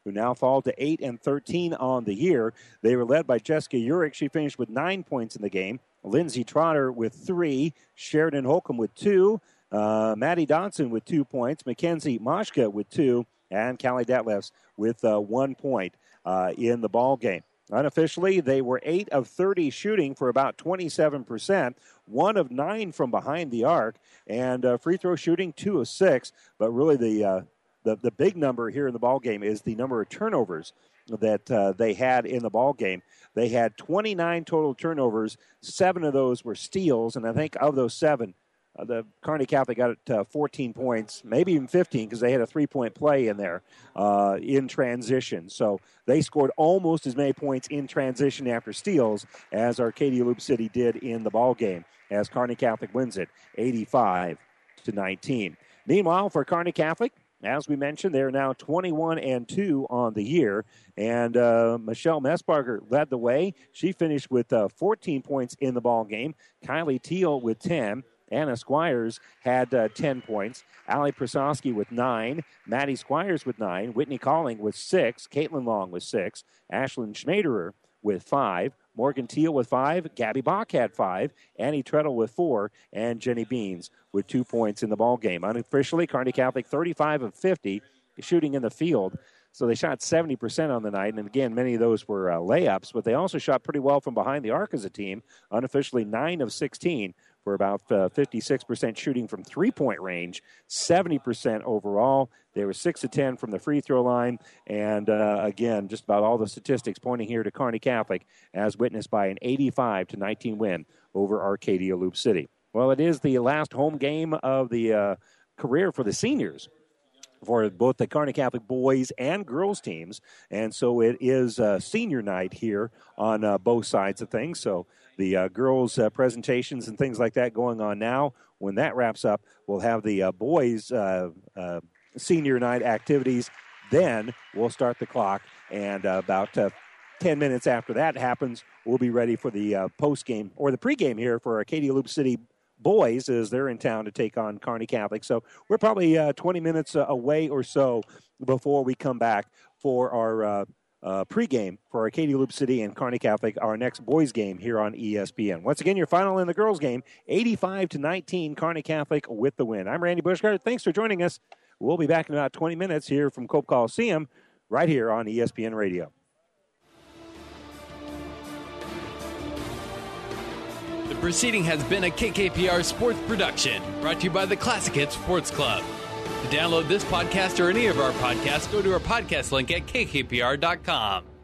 who now fall to 8-13 on the year. They were led by Jessica Urich. She finished with 9 points in the game. Lindsay Trotter with 3. Sheridan Holcomb with 2. Maddie Dodson with 2 points. Mackenzie Moshka with 2. And Callie Detlefs with 1 point in the ball game. Unofficially, they were 8 of 30 shooting for about 27%, 1 of 9 from behind the arc, and free throw shooting 2 of 6. But really the big number here in the ball game is the number of turnovers that they had in the ball game. They had 29 total turnovers. 7 of those were steals, and I think of those 7, the Kearney Catholic got 14 points, maybe even 15, because they had a 3-point play in there in transition. So they scored almost as many points in transition after steals as Arcadia Loop City did in the ball game, as Kearney Catholic wins it 85-19. Meanwhile, for Kearney Catholic, as we mentioned, they're now 21-2 on the year, and Michelle Messbarger led the way. She finished with 14 points in the ball game. Kylie Teal with 10. Anna Squires had 10 points. Allie Prasowski with 9. Maddie Squires with 9. Whitney Calling with 6. Caitlin Long with 6. Ashlyn Schmaderer with 5. Morgan Teal with 5. Gabby Bach had 5. Annie Treadle with 4. And Jenny Beans with 2 points in the ball game. Unofficially, Kearney Catholic 35 of 50 shooting in the field. So they shot 70% on the night. And again, many of those were layups, but they also shot pretty well from behind the arc as a team. Unofficially 9 of 16. For about 56% shooting from three-point range, 70% overall. They were 6 of 10 from the free throw line. And, again, just about all the statistics pointing here to Kearney Catholic, as witnessed by an 85-19 win over Arcadia Loop City. Well, it is the last home game of the career for the seniors for both the Kearney Catholic boys and girls teams. And so it is senior night here on both sides of things. So the girls' presentations and things like that going on now. When that wraps up, we'll have the boys' senior night activities. Then we'll start the clock, and about 10 minutes after that happens, we'll be ready for the post-game or the pregame here for Arcadia Loop City boys as they're in town to take on Kearney Catholic. So we're probably 20 minutes away or so before we come back for our pregame for Arcadia Loop City and Kearney Catholic, our next boys game here on ESPN. Once again, your final in the girls game, 85-19, Kearney Catholic with the win. I'm Randy Bushgart. Thanks for joining us. We'll be back in about 20 minutes here from Cope Coliseum right here on ESPN Radio. The proceeding has been a KKPR sports production, brought to you by the Classic Hits Sports Club. To download this podcast or any of our podcasts, go to our podcast link at kkpr.com.